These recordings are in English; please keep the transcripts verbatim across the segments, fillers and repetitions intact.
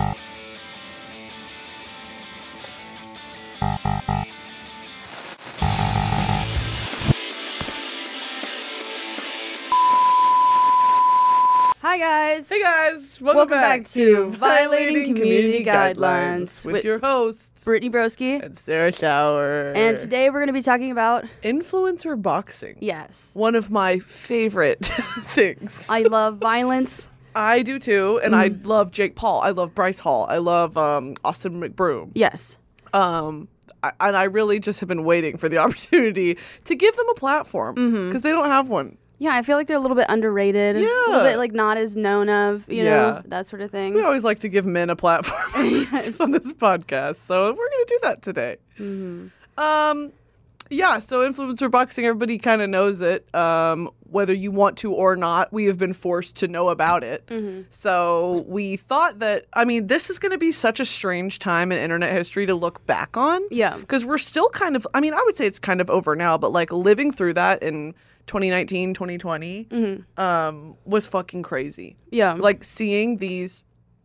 Hi guys. Hey guys, welcome, welcome back, back to Violating Community Guidelines with, with your hosts Brittany Broski and Sarah Shower. and today we're going to be talking about influencer boxing. yes. One of my favorite things. I love violence. I do too, and I love Jake Paul. I love Bryce Hall. I love um, Austin McBroom. Yes. Um, I, and I really just have been waiting for the opportunity to give them a platform because they don't have one. Yeah, I feel like they're a little bit underrated. Yeah. A little bit like not as known of, you Yeah. know, that sort of thing. We always like to give men a platform Yes. on this podcast, so we're going to do that today. Mm-hmm. Um, yeah, so influencer boxing, everybody kind of knows it. Um, whether you want to or not, we have been forced to know about it. Mm-hmm. So we thought that, I mean, this is going to be such a strange time in internet history to look back on. Yeah. Because we're still kind of, I mean, I would say it's kind of over now, but like living through that in twenty nineteen, twenty twenty Mm-hmm. um, was fucking crazy. Yeah. Like seeing these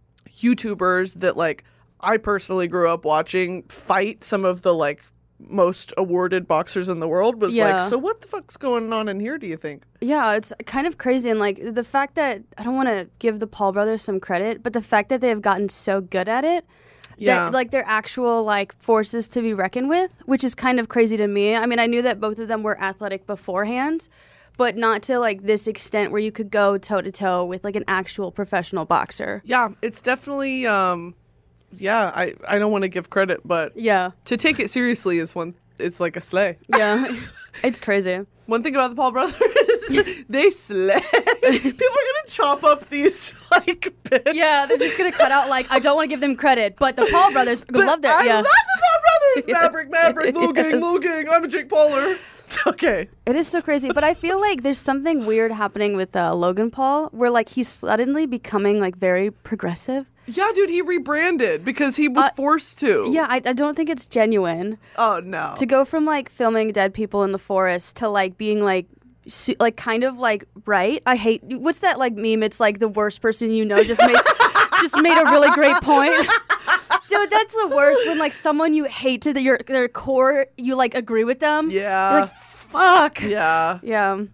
YouTubers that like I personally grew up watching fight some of the like most awarded boxers in the world was Yeah. like, so what the fuck's going on in here, do you think? Yeah, it's kind of crazy. And like the fact that I don't want to give the Paul brothers some credit, but the fact that they have gotten so good at it. Yeah. That, like they're actual like forces to be reckoned with, which is kind of crazy to me. I mean, I knew that both of them were athletic beforehand, but not to like this extent where you could go toe to toe with like an actual professional boxer. Yeah, it's definitely um yeah, I, I don't want to give credit, but Yeah. to take it seriously is one it's like a slay. Yeah. It's crazy. One thing about the Paul brothers is they slay. People are gonna chop up these like bits. Yeah, they're just gonna cut out like I don't want to give them credit, but the Paul brothers But love that. I Yeah. love the Paul brothers. Yes. Maverick, Maverick, Lil Gang, Yes. Lil Gang. I'm a Jake Pauler. Okay. It is so crazy, but I feel like there's something weird happening with uh, Logan Paul, where like he's suddenly becoming like very progressive. Yeah, dude, he rebranded because he was Uh, forced to. Yeah, I, I don't think it's genuine Oh no. to go from like filming dead people in the forest to like being like su- like kind of like right. I hate what's that like meme? It's like the worst person you know just made just made a really great point. Dude, that's the worst when like someone you hate to the, your their core, you like agree with them. Yeah. You're like fuck. Yeah. Yeah.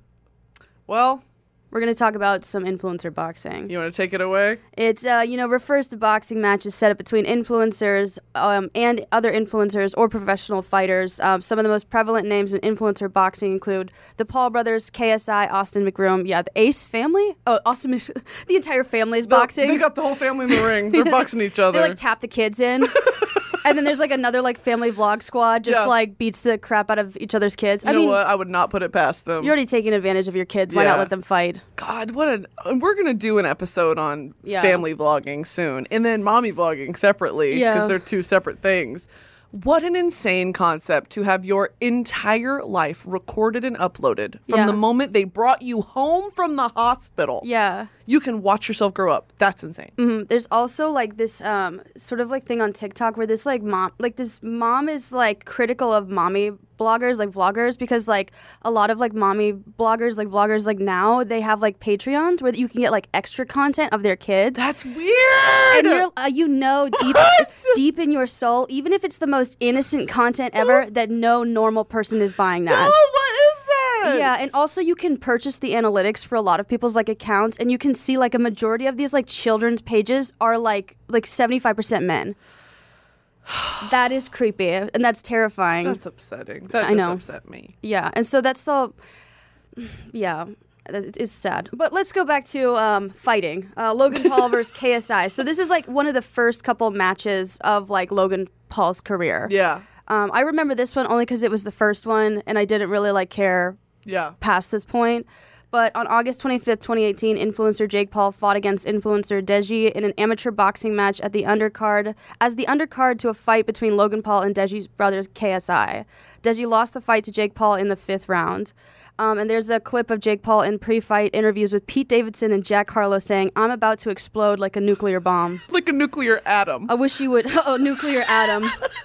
Well, We're gonna talk about some influencer boxing. you want to take it away? It, uh, you know, refers to boxing matches set up between influencers um, and other influencers or professional fighters. Um, some of the most prevalent names in influencer boxing include the Paul brothers, K S I, Austin McBroom, yeah, the Ace family. Oh, Austin, Mc- the entire family is boxing. They got the whole family in the ring. They're boxing each other. They like tap the kids in. And then there's like another like family vlog squad just Yeah. like beats the crap out of each other's kids. you I know mean, what? I would not put it past them. you're already taking advantage of your kids. Why Yeah. not let them fight? God, what an... and we're going to do an episode on Yeah. family vlogging soon. And then mommy vlogging separately. Because Yeah. they're two separate things. What an insane concept to have your entire life recorded and uploaded from Yeah. the moment they brought you home from the hospital. Yeah. You can watch yourself grow up. That's insane. Mhm. There's also like this um sort of like thing on TikTok where this like mom like this mom is like critical of mommy bloggers like vloggers because like a lot of like mommy bloggers like vloggers like now they have like Patreons where you can get like extra content of their kids. That's weird. And you're, uh, you know, deep, What? deep in your soul, even if it's the most innocent content ever, that no normal person is buying that. No, what is that? Yeah, and also you can purchase the analytics for a lot of people's like accounts, and you can see like a majority of these like children's pages are like like seventy-five percent men. That is creepy, and that's terrifying. That's upsetting. That I just know. upset me. Yeah, and so that's the, yeah, that- it's sad. But let's go back to um, fighting. Uh, Logan Paul versus K S I. So this is like one of the first couple matches of like Logan Paul's career. Yeah. Um, I remember this one only because it was the first one, and I didn't really like care Yeah. past this point. But on August twenty-fifth, twenty eighteen, influencer Jake Paul fought against influencer Deji in an amateur boxing match at the undercard as the undercard to a fight between Logan Paul and Deji's brothers K S I. Deji lost the fight to Jake Paul in the fifth round. Um, and there's a clip of Jake Paul in pre-fight interviews with Pete Davidson and Jack Harlow saying, "I'm about to explode like a nuclear bomb. Like a nuclear atom. I wish you would." Oh, nuclear atom.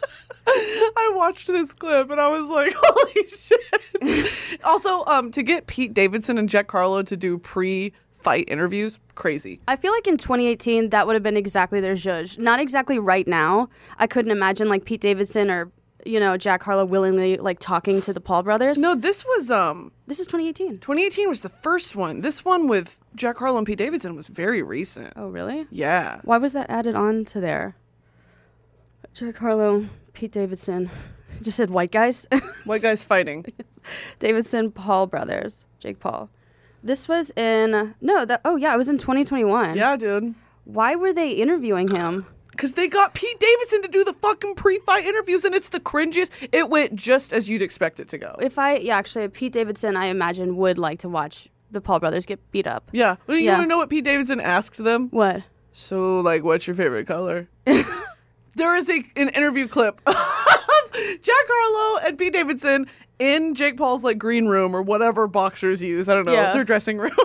I watched this clip and I was like, holy shit. Also, um, to get Pete Davidson and Jack Harlow to do pre fight interviews, crazy. I feel like in twenty eighteen, that would have been exactly their zhuzh. Not exactly right now. I couldn't imagine like Pete Davidson or, you know, Jack Harlow willingly like talking to the Paul brothers. No, this was um This is twenty eighteen. twenty eighteen was the first one. This one with Jack Harlow and Pete Davidson was very recent. Oh, really? Yeah. Why was that added on to there? Jack Harlow, Pete Davidson. Just said white guys. White guys fighting. Davidson, Paul brothers. Jake Paul. This was in no, that oh yeah, it was in twenty twenty-one. Yeah, dude. Why were they interviewing him? Because they got Pete Davidson to do the fucking pre-fight interviews, and it's the cringiest. It went just as you'd expect it to go. If I yeah, actually Pete Davidson, I imagine would like to watch the Paul brothers get beat up. Yeah. Well, you Yeah. want to know what Pete Davidson asked them? What? So, like, what's your favorite color? There is a an interview clip of Jack Harlow and Pete Davidson in Jake Paul's like green room or whatever boxers use. I don't know, Yeah. their dressing room.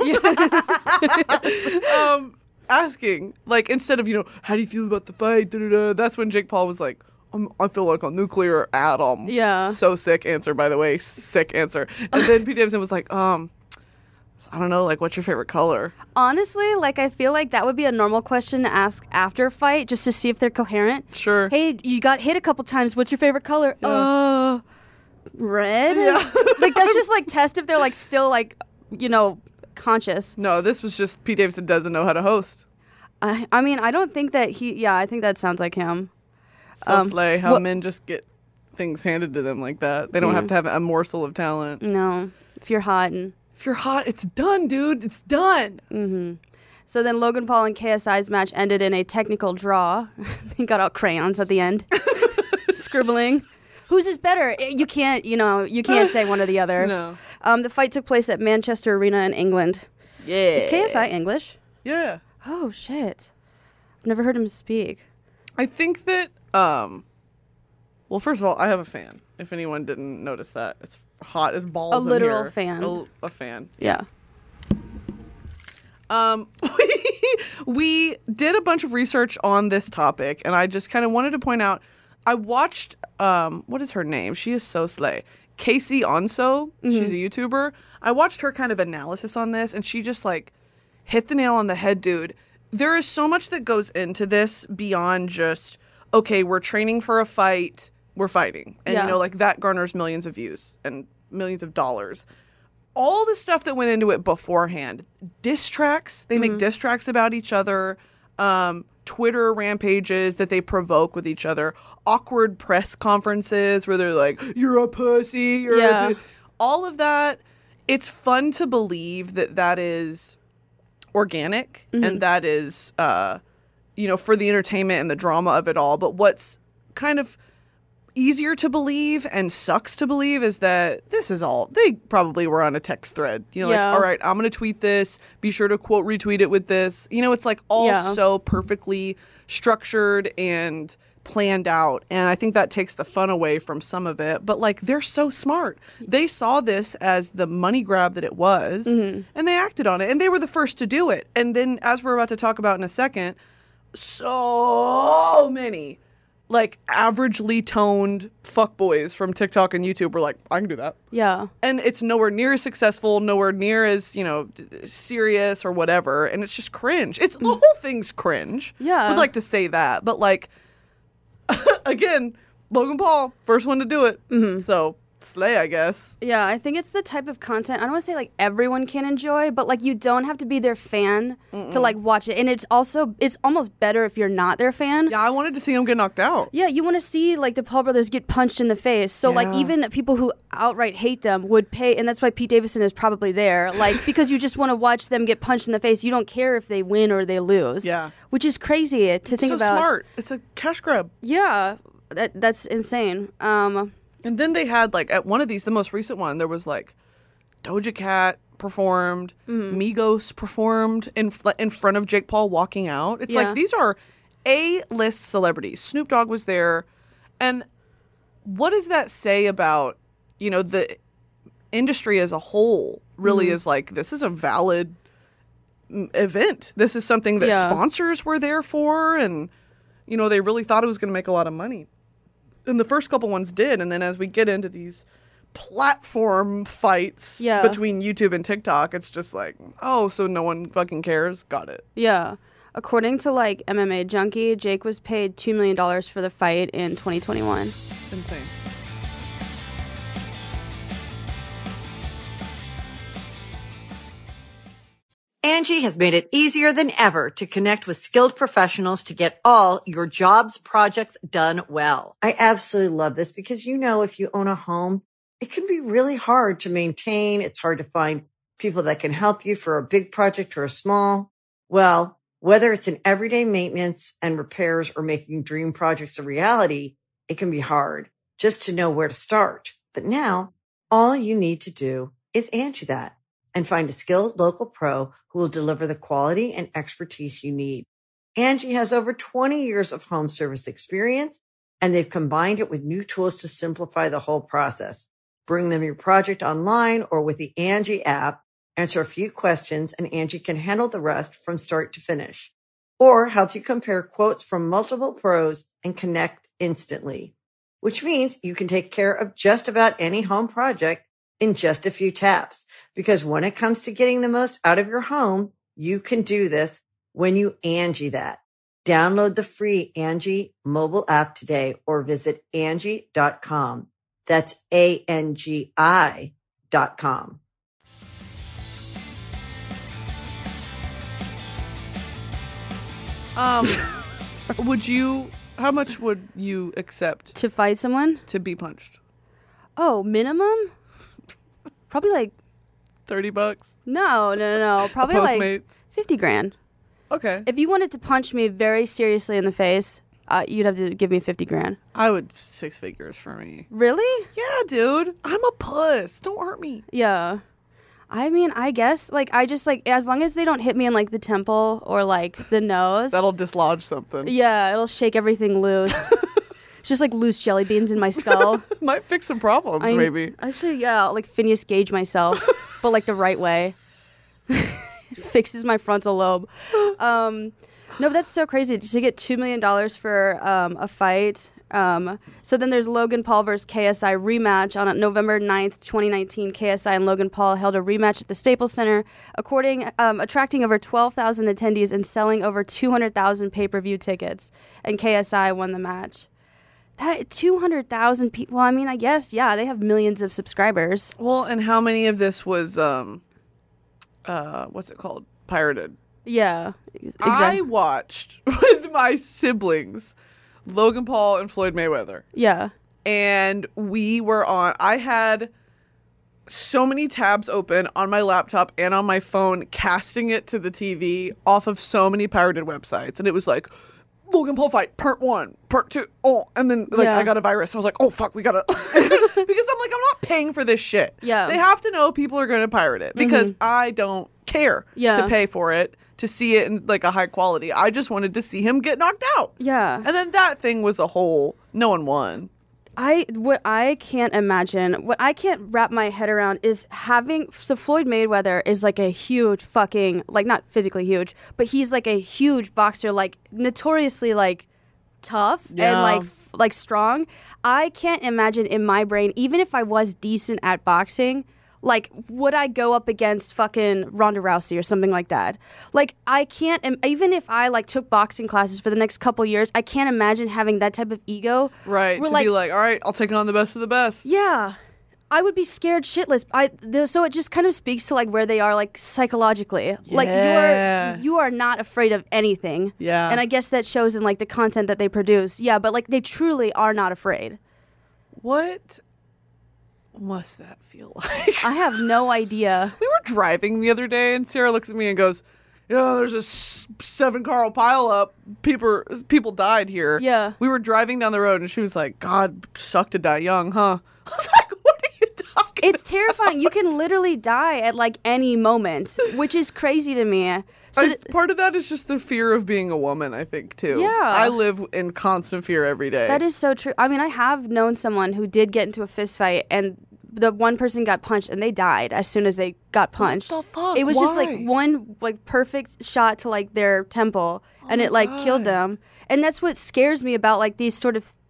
um, asking like instead of you know how do you feel about the fight? Da-da-da, that's when Jake Paul was like, I'm, I feel like a nuclear atom. Yeah. So sick answer, by the way, sick answer. And then Pete Davidson was like, um. I don't know, like, what's your favorite color? Honestly, like I feel like that would be a normal question to ask after a fight, just to see if they're coherent. Sure. Hey, you got hit a couple times. What's your favorite color? Yeah. Uh, red. Yeah. Like that's just like test if they're like still like you know conscious. No, this was just Pete Davidson doesn't know how to host. I I mean I don't think that he. Yeah, I think that sounds like him. So Um, slay how what- men just get things handed to them like that. They don't Yeah. have to have a morsel of talent. No, if you're hot and. If you're hot, it's done, dude. It's done. Mm-hmm. So then Logan Paul and K S I's match ended in a technical draw. He got out crayons at the end, scribbling. Whose is better? You can't, you know, you can't say one or the other. No. Um, the fight took place at Manchester Arena in England. Yeah. Is K S I English? Yeah. Oh shit! I've never heard him speak. I think that, um, well, first of all, I have a fan. If anyone didn't notice that, it's hot as balls. A in literal here. fan. A, a fan. Yeah. Um, we did a bunch of research on this topic, and I just kind of wanted to point out. I watched, um, what is her name? She is so slay. Casey Onso. She's a YouTuber. I watched her kind of analysis on this, and she just like hit the nail on the head, dude. There is so much that goes into this beyond just okay, we're training for a fight. We're fighting. And, Yeah. you know, like that garners millions of views and millions of dollars. All the stuff that went into it beforehand. Diss tracks. They make diss tracks about each other. Um, Twitter rampages that they provoke with each other. Awkward press conferences where they're like, you're a pussy. You're Yeah. a pu-" All of that. It's fun to believe that that is organic and that is, uh, you know, for the entertainment and the drama of it all. But what's kind of easier to believe and sucks to believe is that this is all they probably were on a text thread, you know, Yeah. like, all right, I'm gonna tweet this, be sure to quote retweet it with this, you know, it's like all Yeah. so perfectly structured and planned out, and I think that takes the fun away from some of it. But like they're so smart, they saw this as the money grab that it was, and they acted on it, and they were the first to do it. And then, as we're about to talk about in a second, so many like averagely toned fuckboys from TikTok and YouTube were like, I can do that. Yeah. And it's nowhere near as successful, nowhere near as, you know, d- serious or whatever. And it's just cringe. It's the whole thing's cringe. Yeah. I would like to say that. But like, again, Logan Paul, first one to do it. So slay, I guess. Yeah, I think it's the type of content I don't want to say like everyone can enjoy, but like you don't have to be their fan to like watch it. And it's also it's almost better if you're not their fan. Yeah, I wanted to see him get knocked out. Yeah, you want to see like the Paul brothers get punched in the face. So like Yeah. even people who outright hate them would pay, and that's why Pete Davidson is probably there. Like because you just want to watch them get punched in the face. You don't care if they win or they lose. Yeah. Which is crazy to think so about. smart. It's a cash grab. Yeah. That that's insane. Um And then they had like at one of these, the most recent one, there was like Doja Cat performed, Migos performed in fl- in front of Jake Paul walking out. It's Yeah. like these are A-list celebrities. Snoop Dogg was there, and what does that say about, you know, the industry as a whole? Really is like, this is a valid mm, event. This is something that Yeah. sponsors were there for, and you know they really thought it was going to make a lot of money. And the first couple ones did, and then as we get into these platform fights Yeah. between YouTube and TikTok. It's just like, oh, so no one fucking cares? Got it. Yeah. According to like M M A Junkie, Jake was paid two million dollars for the fight in twenty twenty-one. Insane. Angie has made it easier than ever to connect with skilled professionals to get all your jobs projects done well. I absolutely love this because, you know, if you own a home, it can be really hard to maintain. It's hard to find people that can help you for a big project or a small. Well, whether it's in everyday maintenance and repairs or making dream projects a reality, it can be hard just to know where to start. But now all you need to do is Angie that and find a skilled local pro who will deliver the quality and expertise you need. Angie has over twenty years of home service experience, and they've combined it with new tools to simplify the whole process. Bring them your project online or with the Angie app, answer a few questions, and Angie can handle the rest from start to finish. Or help you compare quotes from multiple pros and connect instantly, which means you can take care of just about any home project in just a few taps. Because when it comes to getting the most out of your home, you can do this when you Angie that. Download the free Angie mobile app today or visit Angie dot com. That's A N G I dot com. Um, would you, how much would you accept To fight someone? to be punched? Oh, minimum? Probably like, thirty bucks? no, no, no, no. Probably A like Postmates? fifty grand. Okay. If you wanted to punch me very seriously in the face, uh, you'd have to give me fifty grand. I would six figures for me. Really? Yeah, dude. I'm a puss. Don't hurt me. Yeah. I mean, I guess, like, I just, like, as long as they don't hit me in, like, the temple or, like, the nose. That'll dislodge something. Yeah, it'll shake everything loose. It's just, like, loose jelly beans in my skull. Might fix some problems, I, maybe. I should, yeah, like, Phineas Gage myself, but, like, the right way. Fixes my frontal lobe. Um, no, but that's so crazy to get two million dollars for um, a fight. Um, so then there's Logan Paul versus K S I rematch on November ninth, twenty nineteen. K S I and Logan Paul held a rematch at the Staples Center, according, um, attracting over twelve thousand attendees and selling over two hundred thousand pay-per-view tickets. And K S I won the match. That two hundred thousand people, well, I mean, I guess, yeah, they have millions of subscribers. Well, and how many of this was, um, uh, what's it called? Pirated. Yeah, ex- I exactly. watched with my siblings Logan Paul and Floyd Mayweather. Yeah. And we were on, I had so many tabs open on my laptop and on my phone, casting it to the T V off of so many pirated websites. And it was like, Logan Paul fight, part one, part two, oh, and then like Yeah. I got a virus. I was like, oh fuck, we gotta, because I'm like, I'm not paying for this shit. Yeah. They have to know people are gonna pirate it because I don't care Yeah. to pay for it to see it in like a high quality. I just wanted to see him get knocked out. Yeah. And then that thing was a whole, no one won. I what I can't imagine, what I can't wrap my head around is having so Floyd Mayweather is like a huge fucking like not physically huge, but he's like a huge boxer, like notoriously like tough Yeah. and like f- like strong. I can't imagine in my brain, even if I was decent at boxing, like would I go up against fucking Ronda Rousey or something like that? Like I can't im- even if I like took boxing classes for the next couple years, I can't imagine having that type of ego. Right. We're to like- be like, all right, I'll take on the best of the best. Yeah. I would be scared shitless. I th- so it just kind of speaks to like where they are like psychologically. Like Yeah. you're you are not afraid of anything. Yeah. And I guess that shows in like the content that they produce. Yeah, but like they truly are not afraid. What must that feel like? I have no idea. We were driving the other day, and Sarah looks at me and goes, "Yeah, there's a s- seven car pile up. People, people died here." Yeah. We were driving down the road, and she was like, "God, suck to die young, huh?" I was like, "What are you talking?" It's terrifying. You can literally die at like any moment, which is crazy to me. So I, th- part of that is just the fear of being a woman, I think, too. Yeah. I live in constant fear every day. that is so true. I mean, I have known someone who did get into a fist fight and the one person got punched and they died as soon as they got punched. the fuck? It was just Why? like one like perfect shot to like their temple and my it like God. killed them. And that's what scares me about like these sort of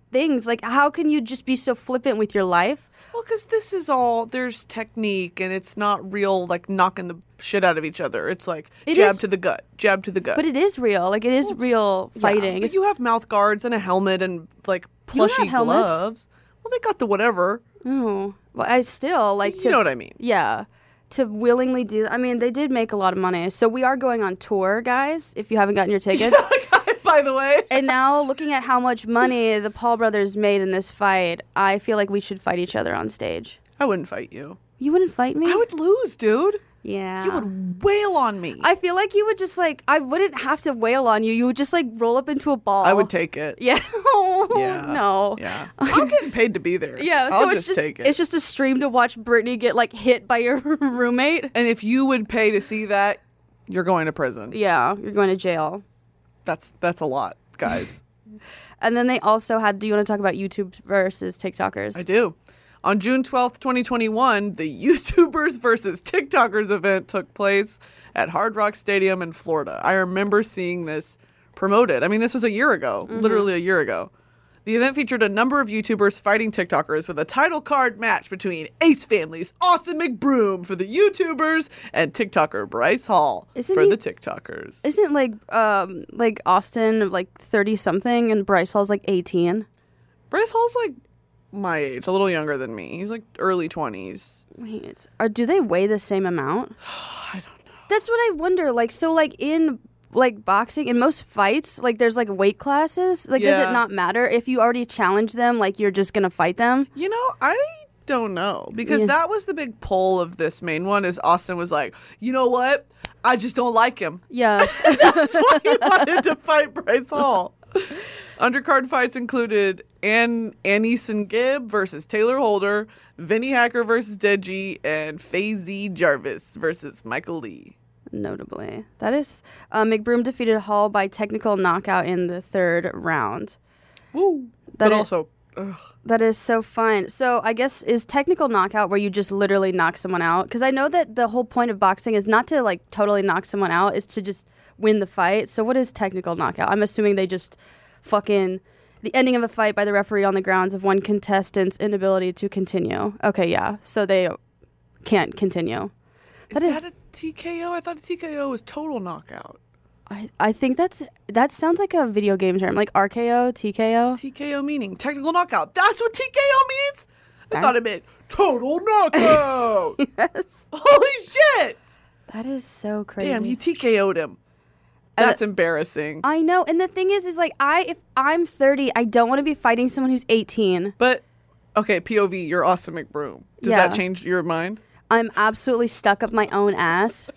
things. Like, how can you just be so flippant with your life? Well, because this is all, there's technique, and it's not real, like, knocking the shit out of each other. It's like, It jab is- to the gut, jab to the gut. But it is real. Like, it is real Yeah, fighting. but It's- you have mouth guards and a helmet and, like, You don't have plushy helmets? gloves. Well, they got the whatever. oh, well, I still like to. You know what I mean. Yeah. To willingly do. I mean, they did make a lot of money. So we are going on tour, guys, if you haven't gotten your tickets. By the way. And now, looking at how much money the Paul brothers made in this fight, I feel like we should fight each other on stage. I wouldn't fight you. You wouldn't fight me? I would lose, dude. Yeah. You would wail on me. I feel like you would just like, I wouldn't have to wail on you. You would just like roll up into a ball. I would take it. Yeah. Oh, Yeah. no. Yeah. I'm getting paid to be there. Yeah. I'll So it's just, just, take it. it's just a stream to watch Brittany get like hit by your roommate. And if you would pay to see that, you're going to prison. Yeah. You're going to jail. That's that's a lot, guys. And then they also had, do you want to talk about YouTube versus TikTokers? I do. On June twelfth, twenty twenty-one, the YouTubers versus TikTokers event took place at Hard Rock Stadium in Florida. I remember seeing this promoted. I mean, this was a year ago, Mm-hmm. literally a year ago. The event featured a number of YouTubers fighting TikTokers with a title card match between Ace Family's Austin McBroom for the YouTubers and TikToker Bryce Hall Isn't for he- the TikTokers. Isn't like um like Austin like thirty something and Bryce Hall's like eighteen? Bryce Hall's like my age, a little younger than me. He's like early twenties. Wait, or do they weigh the same amount? I don't know. That's what I wonder. Like, so like in like boxing, in most fights, like there's like weight classes. Like, does Yeah. it not matter if you already challenge them? Like, you're just gonna fight them? You know, I don't know because Yeah. that was the big pull of this main one. Is Austin was like, you know what? I just don't like him. Yeah. That's why he wanted to fight Bryce Hall. Undercard fights included Ann Anison Gibb versus Taylor Holder, Vinny Hacker versus Deji, and Faye Jarvis versus Michael Lee. Notably, that is uh, McBroom defeated Hall by technical knockout in the third round. Woo! That but is- also, ugh, That is so fun. So I guess is technical knockout where you just literally knock someone out? Because I know that the whole point of boxing is not to like totally knock someone out, is to just win the fight. So what is technical knockout? I'm assuming they just fucking the ending of a fight by the referee on the grounds of one contestant's inability to continue. Okay, yeah. So they can't continue. is That is- that a T K O? I thought a T K O was total knockout. I, I think that's that sounds like a video game term, like R K O, T K O. T K O meaning technical knockout. That's what T K O means? I That- thought it meant total knockout. Yes. Holy shit! That is so crazy. Damn, he T K O'd him. That's embarrassing. I know, and the thing is, is like I, if I'm thirty, I don't want to be fighting someone who's eighteen. But, okay, P O V, you're Austin McBroom. Does Yeah. that change your mind? I'm absolutely stuck up my own ass.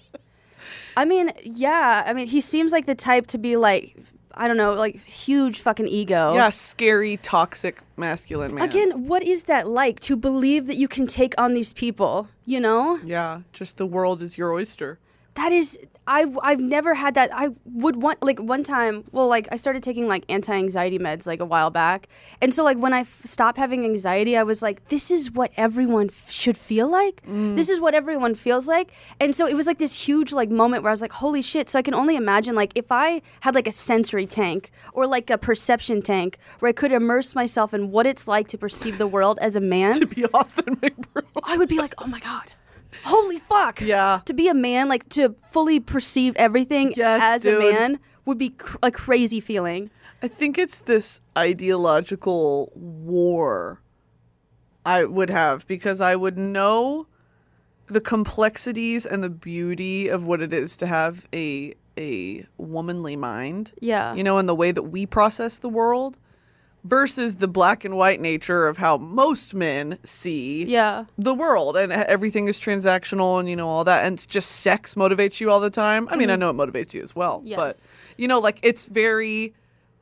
I mean, yeah, I mean, he seems like the type to be like, I don't know, like huge fucking ego. Yeah, scary, toxic, masculine man. Again, what is that like to believe that you can take on these people? You know, Yeah, just the world is your oyster. that is, I've I've never had that. I would want like one time. Well, like I started taking like anti-anxiety meds like a while back, and so like when I f- stopped having anxiety, I was like, this is what everyone f- should feel like. This is what everyone feels like, and so it was like this huge like moment where I was like, holy shit! So I can only imagine like if I had like a sensory tank or like a perception tank where I could immerse myself in what it's like to perceive the world as a man, To be Austin McBroom. I would be like, oh my god. Holy fuck. Yeah. To be a man, like to fully perceive everything Yes, as dude. a man would be cr- a crazy feeling. I think it's this ideological war I would have because I would know the complexities and the beauty of what it is to have a a womanly mind. Yeah. You know, in the way that we process the world versus the black and white nature of how most men see Yeah. the world, and everything is transactional and you know all that, and just sex motivates you all the time. I mean, I know it motivates you as well, Mm-hmm. Yes. but you know, like it's very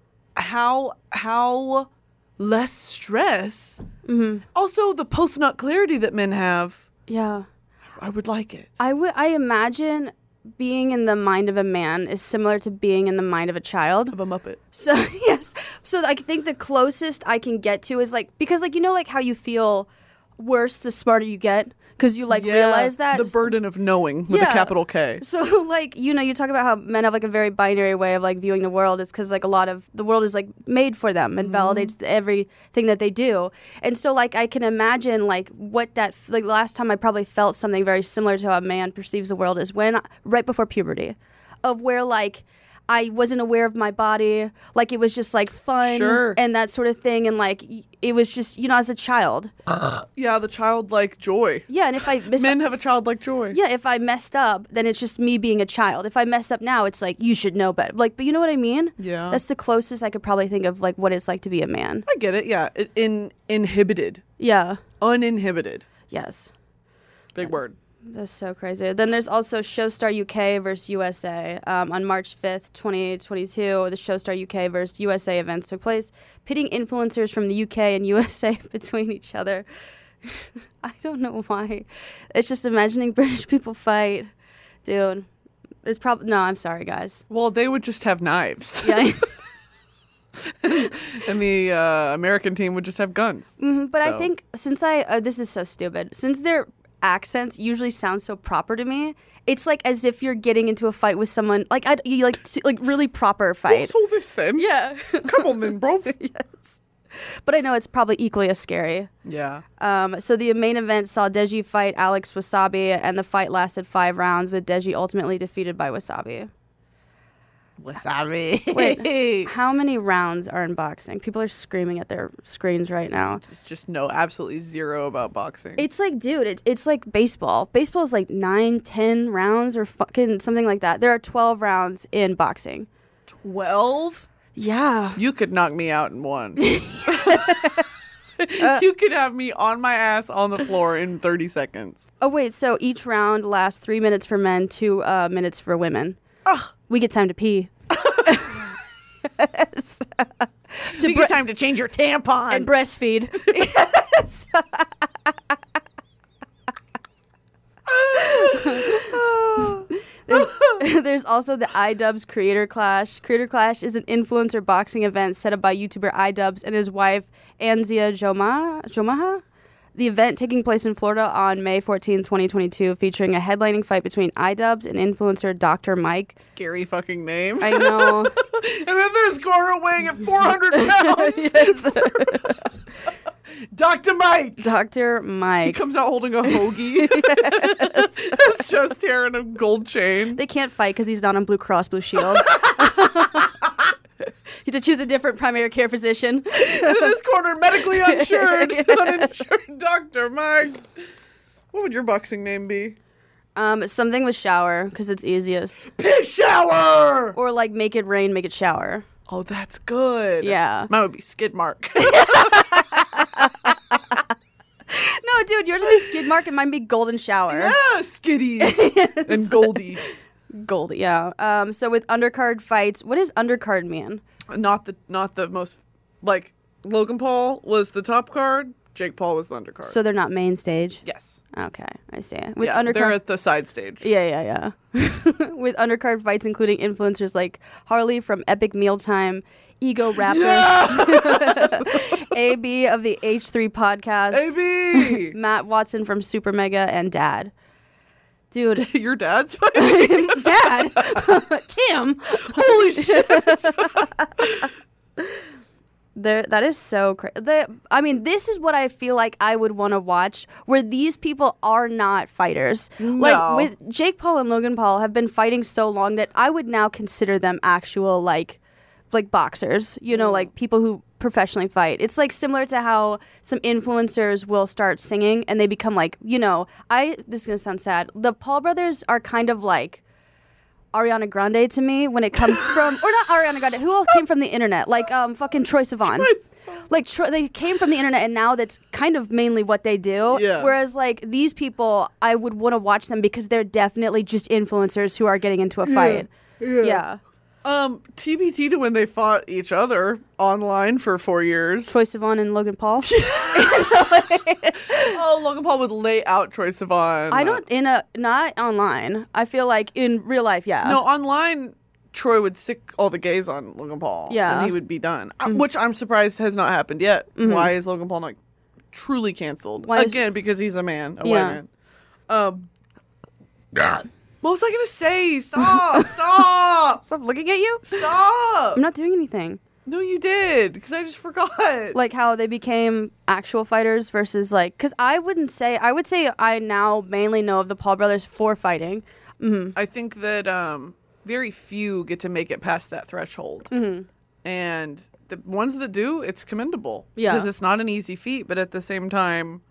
how how less stress. Mm-hmm. Also, the post-nut clarity that men have, Yeah. I would like it. I would I imagine being in the mind of a man is similar to being in the mind of a child. Of a Muppet. So yes. So I think the closest I can get to is like because like you know like how you feel worse the smarter you get because you like Yeah, realize that the burden of knowing with Yeah. a capital K. So like, you know, you talk about how men have like a very binary way of like viewing the world. It's because like a lot of the world is like made for them and validates everything that they do. And so like I can imagine like what that like last time I probably felt something very similar to how a man perceives the world is when right before puberty, of where like I wasn't aware of my body, like it was just like fun Sure. and that sort of thing, and like y- it was just, you know, as a child. Yeah, the childlike joy. Yeah, and if I missed Men have a childlike joy. yeah, if I messed up, then it's just me being a child. If I mess up now, it's like you should know better. Like, but you know what I mean? Yeah. That's the closest I could probably think of like what it's like to be a man. I get it. Yeah, it, in inhibited, Yeah. uninhibited. Yes. Big word. That's so crazy. Then there's also Showstar U K versus U S A. Um, on March fifth, twenty twenty-two, the Showstar U K versus U S A events took place, pitting influencers from the U K and U S A between each other. I don't know why. It's just imagining British people fight. Dude, it's probably... No, I'm sorry, guys. Well, they would just have knives, Yeah. and the uh, American team would just have guns. Mhm, but I So- think since I... Uh, this is so stupid. Since their accents usually sound so proper to me, it's like as if you're getting into a fight with someone... Like, I, you like, s- like really proper fight. What's all this then? Yeah. Come on then, bro. Yes. But I know it's probably equally as scary. Yeah. Um, so the main event saw Deji fight Alex Wasabi, and the fight lasted five rounds, with Deji ultimately defeated by Wasabi. Wasabi. Wait, how many rounds are in boxing? People are screaming at their screens right now. Just, just know absolutely zero about boxing. It's like, dude, it, it's like baseball. Baseball is like nine, ten rounds or fucking something like that. There are twelve rounds in boxing. Twelve? Yeah. You could knock me out in one. Uh, you could have me on my ass on the floor in thirty seconds. Oh, wait, so each round lasts three minutes for men, two uh, minutes for women. Ugh. We get time to pee. Yes. to You bre- get time to change your tampon. and breastfeed. Yes. There's, there's also the iDubbbz Creator Clash. Creator Clash is an influencer boxing event set up by YouTuber iDubbbz and his wife, Anzia Joma- Jomaha. The event taking place in Florida on May fourteenth, twenty twenty-two, featuring a headlining fight between iDubbbz and influencer Doctor Mike. Scary fucking name. I know. And then this corner weighing at four hundred pounds. Yes. Doctor Mike. Doctor He Mike. comes out holding a hoagie. It's just hair and a gold chain. They can't fight because he's not on Blue Cross Blue Shield. You have to choose a different primary care physician. In this corner, medically uninsured, uninsured Doctor Mike. What would your boxing name be? Um, something with shower because it's easiest. Piss shower. Or like make it rain, make it shower. Oh, that's good. Yeah. Mine would be skid mark. No, dude, yours would be skid mark and mine be golden shower. Yeah, skiddies and Goldie. Gold, yeah. Um, so with undercard fights, what does undercard mean? Not the not the most like Logan Paul was the top card. Jake Paul was the undercard. So they're not main stage. yes, Okay, I see. With yeah, they're undercard, at the side stage. yeah, yeah, yeah. With undercard fights, including influencers like Harley from Epic Mealtime, Ego Raptor, Yeah! A B of the H three podcast, A B, Matt Watson from Super Mega, and Dad. Dude, your dad's fighting. Dad, Tim. Holy shit! There, that is so crazy. I mean, this is what I feel like I would want to watch, where these people are not fighters. No. Like with Jake Paul and Logan Paul have been fighting so long that I would now consider them actual like, like boxers. You know, like people who professionally fight. It's like similar to how some influencers will start singing and they become like, you know, I. This is gonna sound sad. The Paul brothers are kind of like Ariana Grande to me when it comes from, or not Ariana Grande, who else came from the internet? Like um fucking Troye Sivan. Like Troy, they came from the internet and now that's kind of mainly what they do. Yeah. Whereas like these people, I would want to watch them because they're definitely just influencers who are getting into a fight. Yeah. Yeah. Um, T B T to when they fought each other online for four years. Troye Sivan and Logan Paul. Oh, Logan Paul would lay out Troye Sivan. I don't in a not online. I feel like in real life, yeah. No, online, Troy would sick all the gays on Logan Paul. Yeah. And he would be done. Uh, Which I'm surprised has not happened yet. Why is Logan Paul not truly canceled. Why is- Again, because he's a man, a Yeah. white man. Um, what was I going to say? Stop, stop, Stop looking at you. stop. I'm not doing anything. No, you did, because I just forgot. Like how they became actual fighters versus like, because I wouldn't say, I would say I now mainly know of the Paul brothers for fighting. Mm-hmm. I think that um, very few get to make it past that threshold. Mm-hmm. And the ones that do, it's commendable. Yeah. Because it's not an easy feat, but at the same time,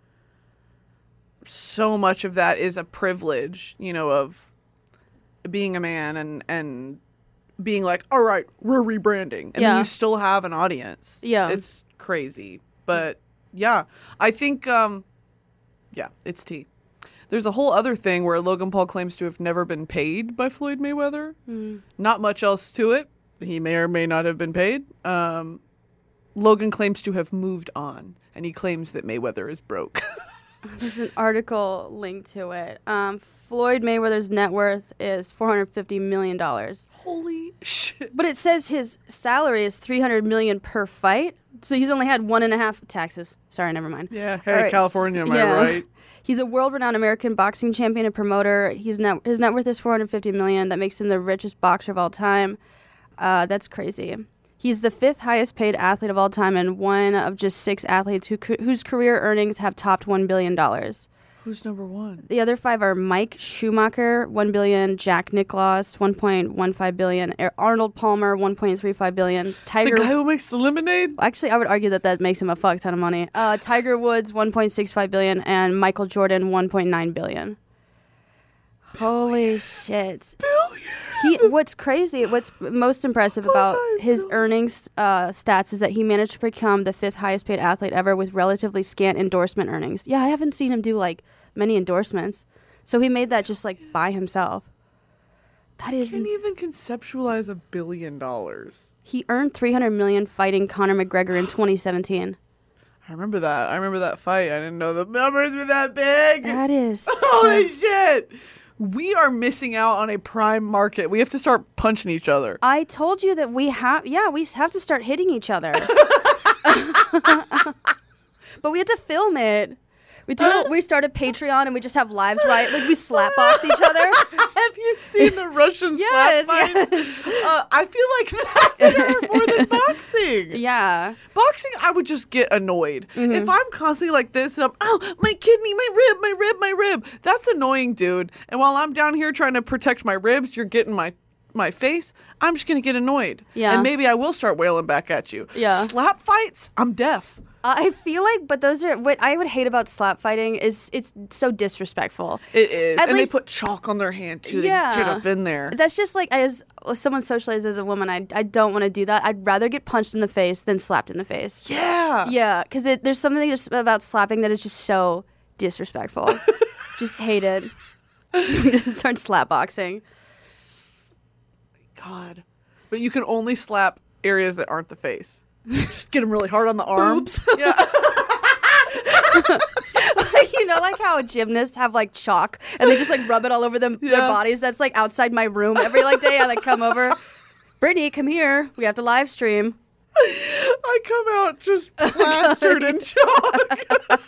so much of that is a privilege, you know, of being a man and, and being like, all right, we're rebranding. And Yeah. then you still have an audience. Yeah. It's crazy. But yeah, I think, um, yeah, it's tea. There's a whole other thing where Logan Paul claims to have never been paid by Floyd Mayweather. Mm. Not much else to it. He may or may not have been paid. Um, Logan claims to have moved on, and he claims that Mayweather is broke. There's an article linked to it. Um, Floyd Mayweather's net worth is four hundred fifty million dollars. Holy shit. But it says his salary is three hundred million dollars per fight. So he's only had one and a half taxes. Sorry, never mind. Yeah, hey, All right, California, am yeah. I right? He's a world-renowned American boxing champion and promoter. He's net, his net worth is four hundred fifty million dollars. That makes him the richest boxer of all time. Uh, that's crazy. He's the fifth highest paid athlete of all time and one of just six athletes who, whose career earnings have topped one billion dollars. Who's number one? The other five are Mike Schumacher, one billion dollars, Jack Nicklaus, one point one five billion dollars, Arnold Palmer, one point three five billion dollars, Tiger... The guy who makes the lemonade? Actually, I would argue that that makes him a fuck ton of money. Uh, Tiger Woods, one point six five billion dollars, and Michael Jordan, one point nine billion dollars. Holy shit. Billion! He, what's crazy, what's most impressive about his earnings uh, stats is that he managed to become the fifth highest paid athlete ever with relatively scant endorsement earnings. Yeah, I haven't seen him do like many endorsements. So he made that just like by himself. That I is can't ins- even conceptualize a billion dollars. He earned three hundred million dollars fighting Conor McGregor in twenty seventeen. I remember that. I remember that fight. I didn't know the numbers were that big. That is Holy shit! We are missing out on a prime market. We have to start punching each other. I told you that we have, yeah, we have to start hitting each other. But we have to film it. We do. We started Patreon and we just have lives, right? Like we slap box each other. Have you seen the Russian Yes, slap fights? yes. Uh, I feel like that's hurt more than boxing. Yeah. Boxing, I would just get annoyed. Mm-hmm. If I'm constantly like this and I'm, oh, my kidney, my rib, my rib, my rib. That's annoying, dude. And while I'm down here trying to protect my ribs, you're getting my my face. I'm just going to get annoyed. Yeah. And maybe I will start wailing back at you. Yeah. Slap fights, I'm deaf. I feel like, but those are what I would hate about slap fighting is it's so disrespectful. It is. At and least- they put chalk on their hand, too. Yeah. They get up in there. That's just like as someone socialized as a woman, I I don't want to do that. I'd rather get punched in the face than slapped in the face. Yeah. Yeah, because there's something just about slapping that is just so disrespectful. Just hate it. We just start slap boxing. God. But you can only slap areas that aren't the face. Just get them really hard on the arms. Yeah. You know, like how gymnasts have like chalk and they just like rub it all over them their Yeah. bodies. That's like outside my room every like day. I like come over. Brittany, come here. We have to live stream. I come out just plastered in chalk.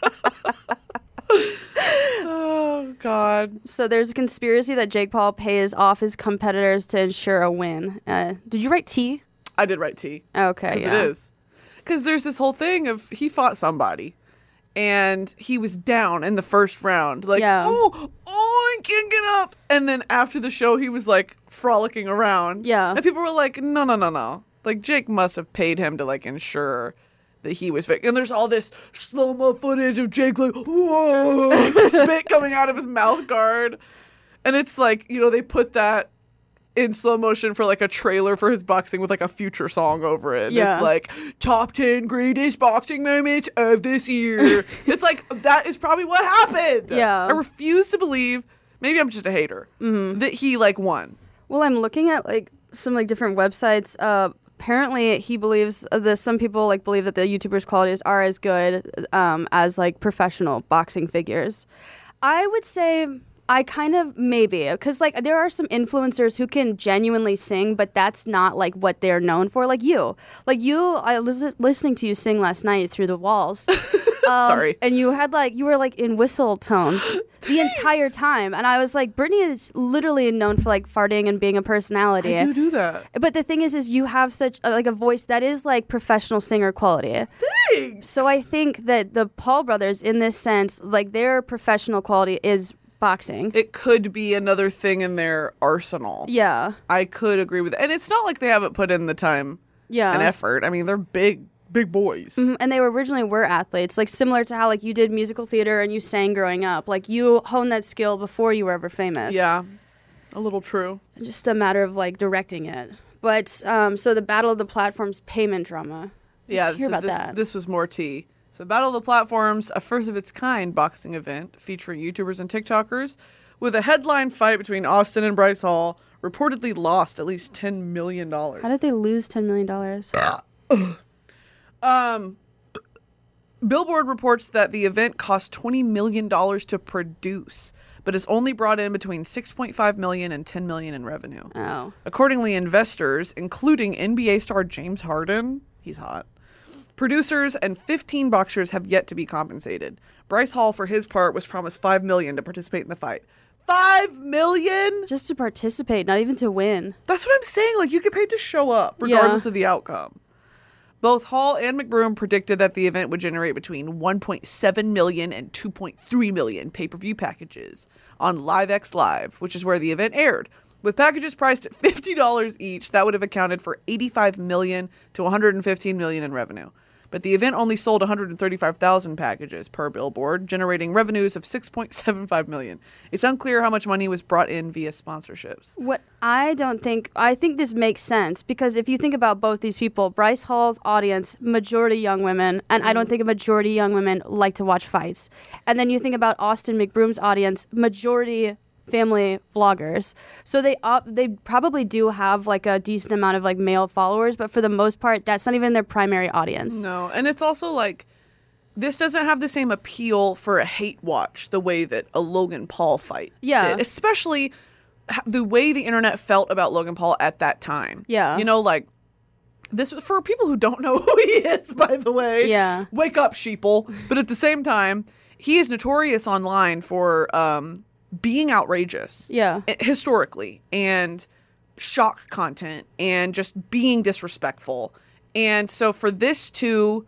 Oh, God. So there's a conspiracy that Jake Paul pays off his competitors to ensure a win. Uh, did you write T? I did write T. Okay, Because yeah. it is. Because there's this whole thing of he fought somebody. And he was down in the first round. Like, Yeah. oh, oh, I can't get up. And then after the show, he was like frolicking around. Yeah. And people were like, no, no, no, no. Like, Jake must have paid him to like ensure that he was fake. And there's all this slow-mo footage of Jake like, whoa, spit coming out of his mouth guard. And it's like, you know, they put that in slow motion for like a trailer for his boxing with like a Future song over it. And Yeah. It's like top ten greatest boxing moments of this year. It's like that is probably what happened. Yeah. I refuse to believe, maybe I'm just a hater, Mm-hmm. that he like won. Well, I'm looking at like some like different websites. Uh, apparently, he believes uh, the some people like believe that the YouTubers' qualities are as good um, as like professional boxing figures. I would say I kind of maybe because like there are some influencers who can genuinely sing, but that's not like what they're known for. Like you, like you, I was listening to you sing last night through the walls. Um, Sorry. And you had like you were like in whistle tones the entire time, and I was like, Brittany is literally known for like farting and being a personality. I do do that. But the thing is, is you have such a, like a voice that is like professional singer quality. Thanks. So I think that the Paul brothers, in this sense, like their professional quality is boxing. It could be another thing in their arsenal. Yeah. I could agree with it. And it's not like they haven't put in the time Yeah. and effort. I mean, they're big, big boys. Mhm. And they were originally were athletes, like similar to how like you did musical theater and you sang growing up. Like you honed that skill before you were ever famous. Yeah, a little true. Just a matter of like directing it. But um, so the Battle of the Platforms payment drama. Let's Yeah, hear so about this, that. this was more tea. So Battle of the Platforms, a first of its kind boxing event featuring YouTubers and TikTokers with a headline fight between Austin and Bryce Hall, reportedly lost at least ten million dollars. How did they lose ten million dollars? Um, Billboard reports that the event cost twenty million dollars to produce, but has only brought in between six point five million dollars and ten million dollars in revenue. Oh. Accordingly, investors, including N B A star James Harden, he's hot, producers, and fifteen boxers have yet to be compensated. Bryce Hall, for his part, was promised five million dollars to participate in the fight. five million dollars? Just to participate, not even to win. That's what I'm saying. Like, you get paid to show up, regardless Yeah. of the outcome. Both Hall and McBroom predicted that the event would generate between one point seven million and two point three million pay-per-view packages on LiveX Live, which is where the event aired. With packages priced at fifty dollars each, that would have accounted for eighty-five million dollars to one hundred fifteen million dollars in revenue. But the event only sold one hundred thirty-five thousand packages per Billboard, generating revenues of six point seven five million dollars. It's unclear how much money was brought in via sponsorships. What I don't think, I think this makes sense because if you think about both these people, Bryce Hall's audience, majority young women, and I don't think a majority young women like to watch fights. And then you think about Austin McBroom's audience, majority family vloggers. So they uh, they probably do have like a decent amount of like male followers, but for the most part, that's not even their primary audience. No, and it's also like, this doesn't have the same appeal for a hate watch the way that a Logan Paul fight Yeah. did. Especially h- the way the internet felt about Logan Paul at that time. Yeah. You know, like, this was for people who don't know who he is, by the way. Yeah. Wake up, sheeple. But at the same time, he is notorious online for um, being outrageous. Yeah. eh, Historically. And shock content. And just being disrespectful. And so for this to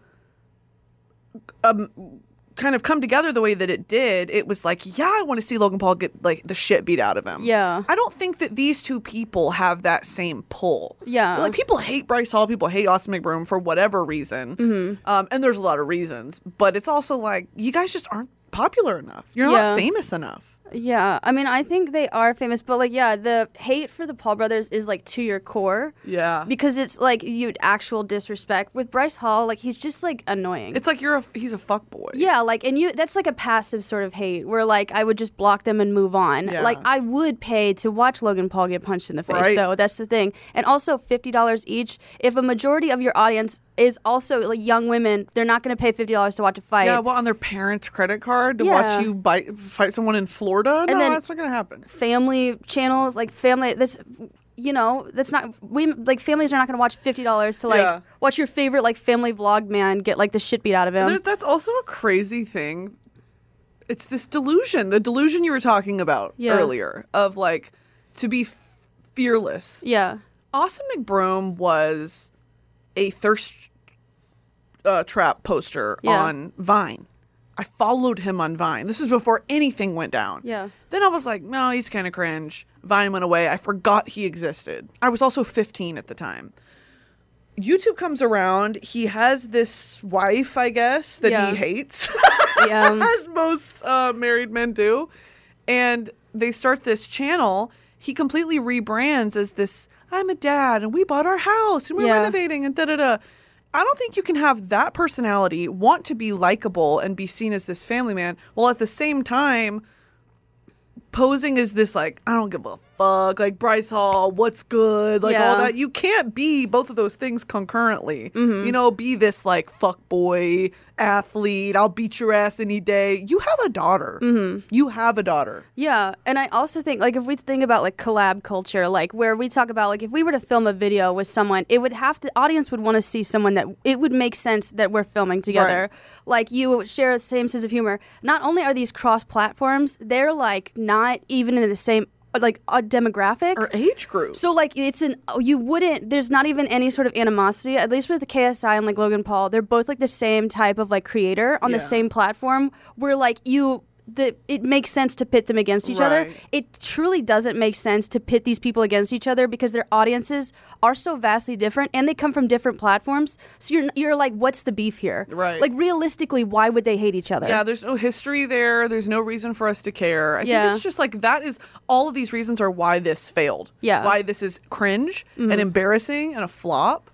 um, kind of come together the way that it did, it was like, yeah, I want to see Logan Paul get like the shit beat out of him. Yeah. I don't think that these two people have that same pull. Yeah. Like, people hate Bryce Hall, people hate Austin McBroom for whatever reason. Mm-hmm. Um, and there's a lot of reasons. But it's also like, you guys just aren't popular enough. You're Yeah. not famous enough. Yeah, I mean, I think they are famous, but like, yeah, the hate for the Paul brothers is like to your core Yeah. because it's like you actual disrespect. With Bryce Hall, like he's just like annoying. It's like you're a, he's a fuckboy. Yeah, like, and you, that's like a passive sort of hate where like I would just block them and move on. Yeah. Like I would pay to watch Logan Paul get punched in the face, Right. though. That's the thing. And also fifty dollars each. If a majority of your audience is also like young women, they're not going to pay fifty dollars to watch a fight. Yeah, well, on their parents' credit card to Yeah. watch you bite, fight someone in Florida? No, then- that's not going to happen. Family channels, like family, this, you know, that's not, we, like families are not going to watch fifty dollars to like Yeah. watch your favorite like family vlog man get like the shit beat out of him. There, that's also a crazy thing. It's this delusion, the delusion you were talking about Yeah. earlier of like to be f- fearless. Yeah. Austin McBroom was a thirst uh, trap poster Yeah. on Vine. I followed him on Vine. This is before anything went down. Yeah. Then I was like, no, he's kind of cringe. Vine went away. I forgot he existed. I was also fifteen at the time. YouTube comes around. He has this wife, I guess, that Yeah. he hates, Yeah. as most uh, married men do. And they start this channel. He completely rebrands as this, I'm a dad, and we bought our house, and we're Yeah. renovating, and da-da-da. I don't think you can have that personality, want to be likable and be seen as this family man, while at the same time posing as this, like, I don't give a fuck, like Bryce Hall, what's good, like Yeah. all that. You can't be both of those things concurrently. Mm-hmm. You know, be this like fuck boy athlete, I'll beat your ass any day. You have a daughter. Mm-hmm. You have a daughter. Yeah, and I also think, like, if we think about, like, collab culture, like, where we talk about, like, if we were to film a video with someone, it would have to, audience would want to see someone that, it would make sense that we're filming together. Right. Like, you share the same sense of humor. Not only are these cross-platforms, they're, like, not even in the same, like, a demographic. Or age group. So, like, it's an, you wouldn't, there's not even any sort of animosity, at least with the K S I and, like, Logan Paul. They're both, like, the same type of, like, creator on Yeah. the same platform where, like, you, the, it makes sense to pit them against each other. Right. It truly doesn't make sense to pit these people against each other because their audiences are so vastly different and they come from different platforms. So you're, you're like, what's the beef here? Right. Like, realistically, why would they hate each other? Yeah, there's no history there. There's no reason for us to care. I Yeah. think it's just like that is all of these reasons are why this failed. Yeah. Why this is cringe and embarrassing and a flop.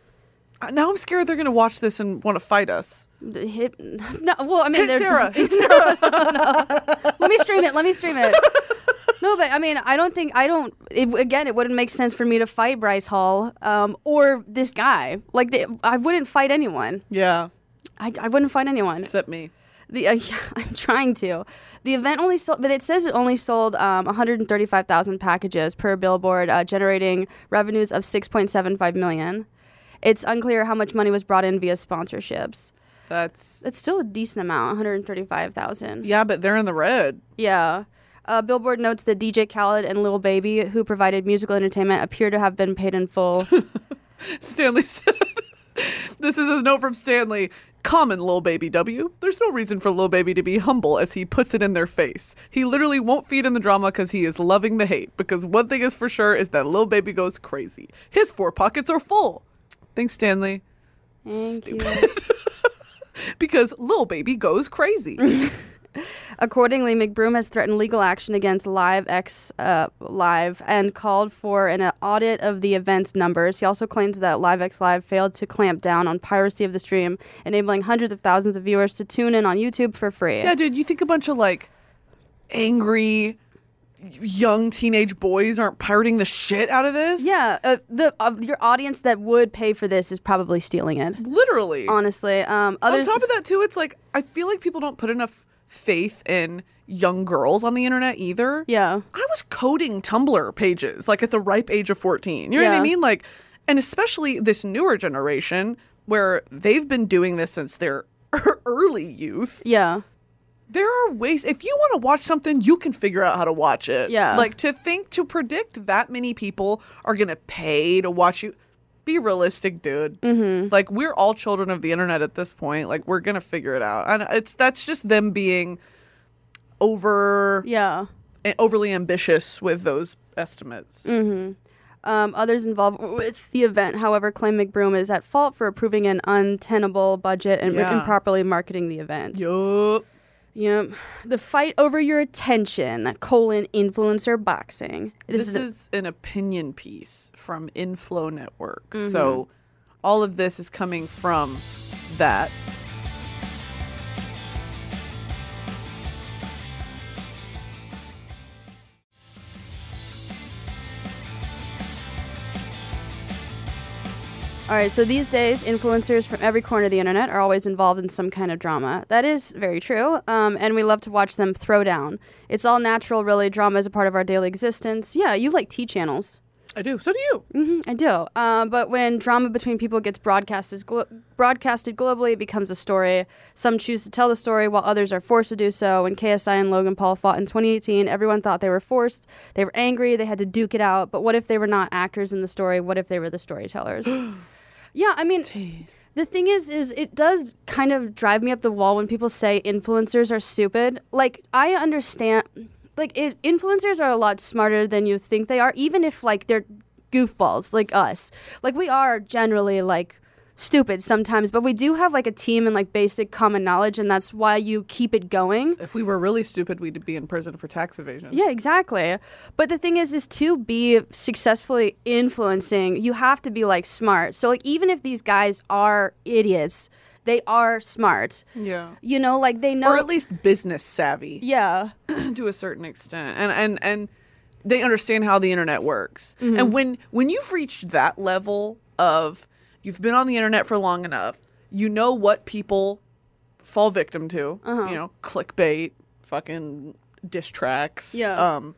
Uh, Now I'm scared they're going to watch this and want to fight us. The Hit, no, well, I mean, Hit they're- Sarah. Hit Sarah. let me stream it. Let me stream it. No, but I mean, I don't think I don't. It, again, it wouldn't make sense for me to fight Bryce Hall um, or this guy. Like, they, I wouldn't fight anyone. Yeah, I, I wouldn't fight anyone. except me. The uh, yeah, I'm trying to. The event only sold, but it says it only sold um, one hundred thirty-five thousand packages per billboard, uh, generating revenues of six point seven five million. It's unclear how much money was brought in via sponsorships. That's It's still a decent amount, one hundred thirty-five thousand. yeah, but they're in the red. Yeah. Uh, Billboard notes that D J Khaled and Lil Baby, who provided musical entertainment, appear to have been paid in full. Stanley said, "This is his note from Stanley. Common Lil Baby W. There's no reason for Lil Baby to be humble as he puts it in their face. He literally won't feed in the drama because he is loving the hate. Because one thing is for sure is that Lil Baby goes crazy. His four pockets are full. Thanks, Stanley. Thank you. Because Lil Baby goes crazy." Accordingly, McBroom has threatened legal action against Live X uh, Live and called for an uh, audit of the event's numbers. He also claims that Live X Live failed to clamp down on piracy of the stream, enabling hundreds of thousands of viewers to tune in on YouTube for free. Yeah, dude, you think a bunch of like angry young teenage boys aren't pirating the shit out of this? Yeah, uh, the uh, your audience that would pay for this is probably stealing it. Literally. Honestly, um, others. On top of that, too, it's like I feel like people don't put enough faith in young girls on the internet either. yeah, I was coding Tumblr pages like at the ripe age of fourteen. You know what Yeah. I mean? Like, and especially this newer generation where they've been doing this since their early youth. yeah, There are ways, if you want to watch something, you can figure out how to watch it. Yeah. Like, to think, to predict that many people are going to pay to watch you, be realistic, dude. Mm-hmm. Like, we're all children of the internet at this point. Like, we're going to figure it out. And it's, that's just them being over, yeah. eh, overly ambitious with those estimates. Mm. Um, others involved with the event, however, claim McBroom is at fault for approving an untenable budget and Yeah. improperly marketing the event. Yup. Yep. The fight over your attention, colon, influencer boxing. This, This, is, a- is an opinion piece from Inflow Network. Mm-hmm. So all of this is coming from that. All right, so these days, influencers from every corner of the internet are always involved in some kind of drama. That is very true, um, and we love to watch them throw down. It's all natural, really. Drama is a part of our daily existence. Yeah, you like T channels. I do. So do you. hmm I do. Uh, but when drama between people gets broadcasted, glo- broadcasted globally, it becomes a story. Some choose to tell the story while others are forced to do so. When K S I and Logan Paul fought in twenty eighteen, everyone thought they were forced. They were angry. They had to duke it out. But what if they were not actors in the story? What if they were the storytellers? Yeah, I mean, the thing is, is it does kind of drive me up the wall when people say influencers are stupid. Like, I understand, like, it, influencers are a lot smarter than you think they are, even if, like, they're goofballs like us. Like, we are generally, like, stupid sometimes, but we do have, like, a team and, like, basic common knowledge, and that's why you keep it going. If we were really stupid, we'd be in prison for tax evasion. Yeah, exactly. But the thing is, is to be successfully influencing, you have to be like smart. So like even if these guys are idiots, they are smart. Yeah. You know, like they know. Or at least business savvy. Yeah. To a certain extent. And and and they understand how the internet works. Mm-hmm. And when when you've reached that level of you've been on the internet for long enough, you know what people fall victim to. Uh-huh. You know, clickbait, fucking diss tracks, Yeah. um,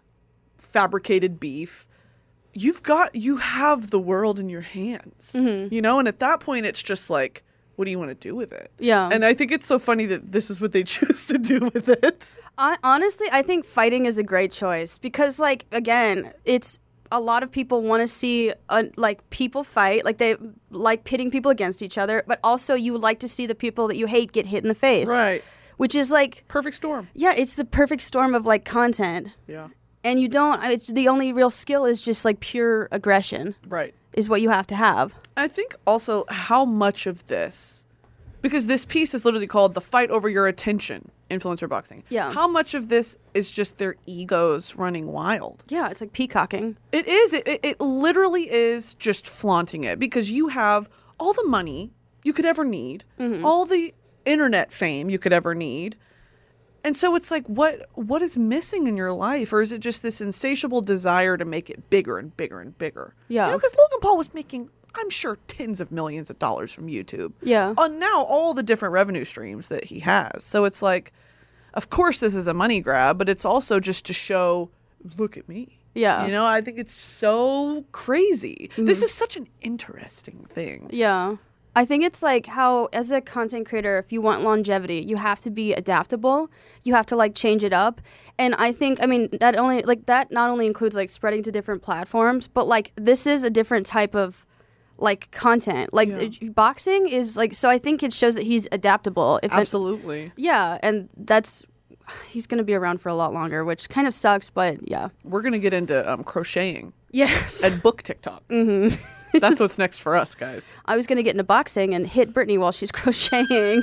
fabricated beef. You've got, you have the world in your hands, Mm-hmm. you know? And at that point, it's just like, what do you want to do with it? Yeah. And I think it's so funny that this is what they choose to do with it. I honestly, I think fighting is a great choice because, like, again, it's a lot of people want to see uh, like people fight, like they like pitting people against each other, but also you like to see the people that you hate get hit in the face, Right. Which is like, Perfect storm. yeah, it's the perfect storm of like content, Yeah. and you don't. It's, the only real skill is just like pure aggression Right. is what you have to have. I think also how much of this, because this piece is literally called The Fight Over Your Attention, Influencer Boxing. Yeah. How much of this is just their egos running wild? Yeah, it's like peacocking. It is. It, it, it literally is just flaunting it because you have all the money you could ever need, all the internet fame you could ever need. And so it's like, what what is missing in your life? Or is it just this insatiable desire to make it bigger and bigger and bigger? Yeah. You know, because Logan Paul was making, I'm sure, tens of millions of dollars from YouTube. Yeah. On now all the different revenue streams that he has. So it's like, of course this is a money grab, but it's also just to show, look at me. Yeah. You know, I think it's so crazy. This is such an interesting thing. Yeah. I think it's like how, as a content creator, if you want longevity, you have to be adaptable. You have to like change it up. And I think, I mean, that only like that not only includes like spreading to different platforms, but like this is a different type of like content. Like Yeah. it- boxing is like, so I think it shows that he's adaptable. If it- Absolutely. yeah. And that's, he's going to be around for a lot longer, which kind of sucks, but yeah. We're going to get into um, crocheting Yes. and book TikTok. Mm-hmm. That's what's next for us, guys. I was going to get into boxing and hit Brittany while she's crocheting.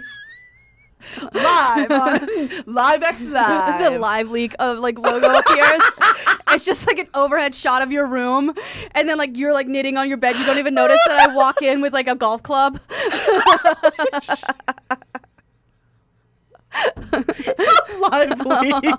Live on Live X Live. The live leak of like logo appears. It's just like an overhead shot of your room, and then like you're like knitting on your bed. You don't even notice that I walk in with like a golf club. Live leak.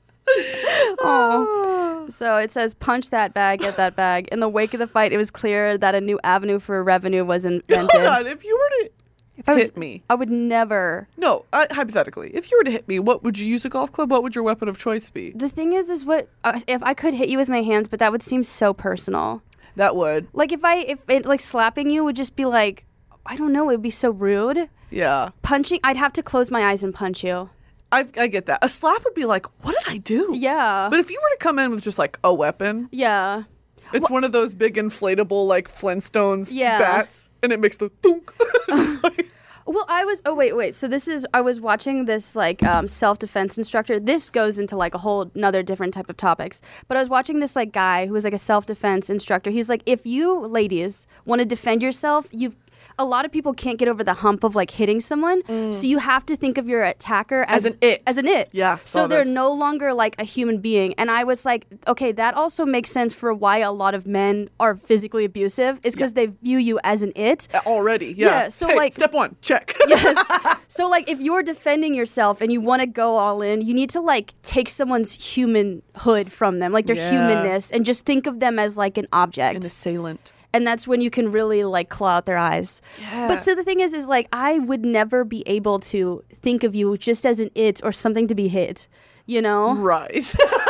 Oh. So it says, punch that bag, get that bag. In the wake of the fight, it was clear that a new avenue for revenue was invented. Hold on, if you were to If I was, hit me. I would never. No, uh, hypothetically, if you were to hit me, what would you use a golf club? What would your weapon of choice be? The thing is, is what uh, if I could hit you with my hands, but that would seem so personal. That would. Like if I, if it like slapping you would just be like, I don't know, it would be so rude. Yeah. Punching, I'd have to close my eyes and punch you. I, I get that. A slap would be like, what did I do? Yeah. But if you were to come in with just like a weapon, Yeah. it's one of those big inflatable like Flintstones Yeah. bats, and it makes the thunk. Well, I was. Oh wait, wait. So this is. I was watching this like um, self-defense instructor. This goes into like a whole another different type of topics. But I was watching this like guy who was like a self-defense instructor. He's like, if you ladies want to defend yourself, you've. A lot of people can't get over the hump of like hitting someone, so you have to think of your attacker as, As an it. As an it. Yeah, So saw they're this. no longer like a human being. And I was like, okay, that also makes sense for why a lot of men are physically abusive. Is because they view you as an it. Already, yeah. Yeah, so, Hey, like- step one, check. Yes. So like if you're defending yourself and you want to go all in, you need to like take someone's humanhood from them, like their Yeah. humanness, and just think of them as like an object. An assailant. And that's when you can really like claw out their eyes. Yeah. But so the thing is, is like I would never be able to think of you just as an it or something to be hit, you know? Right.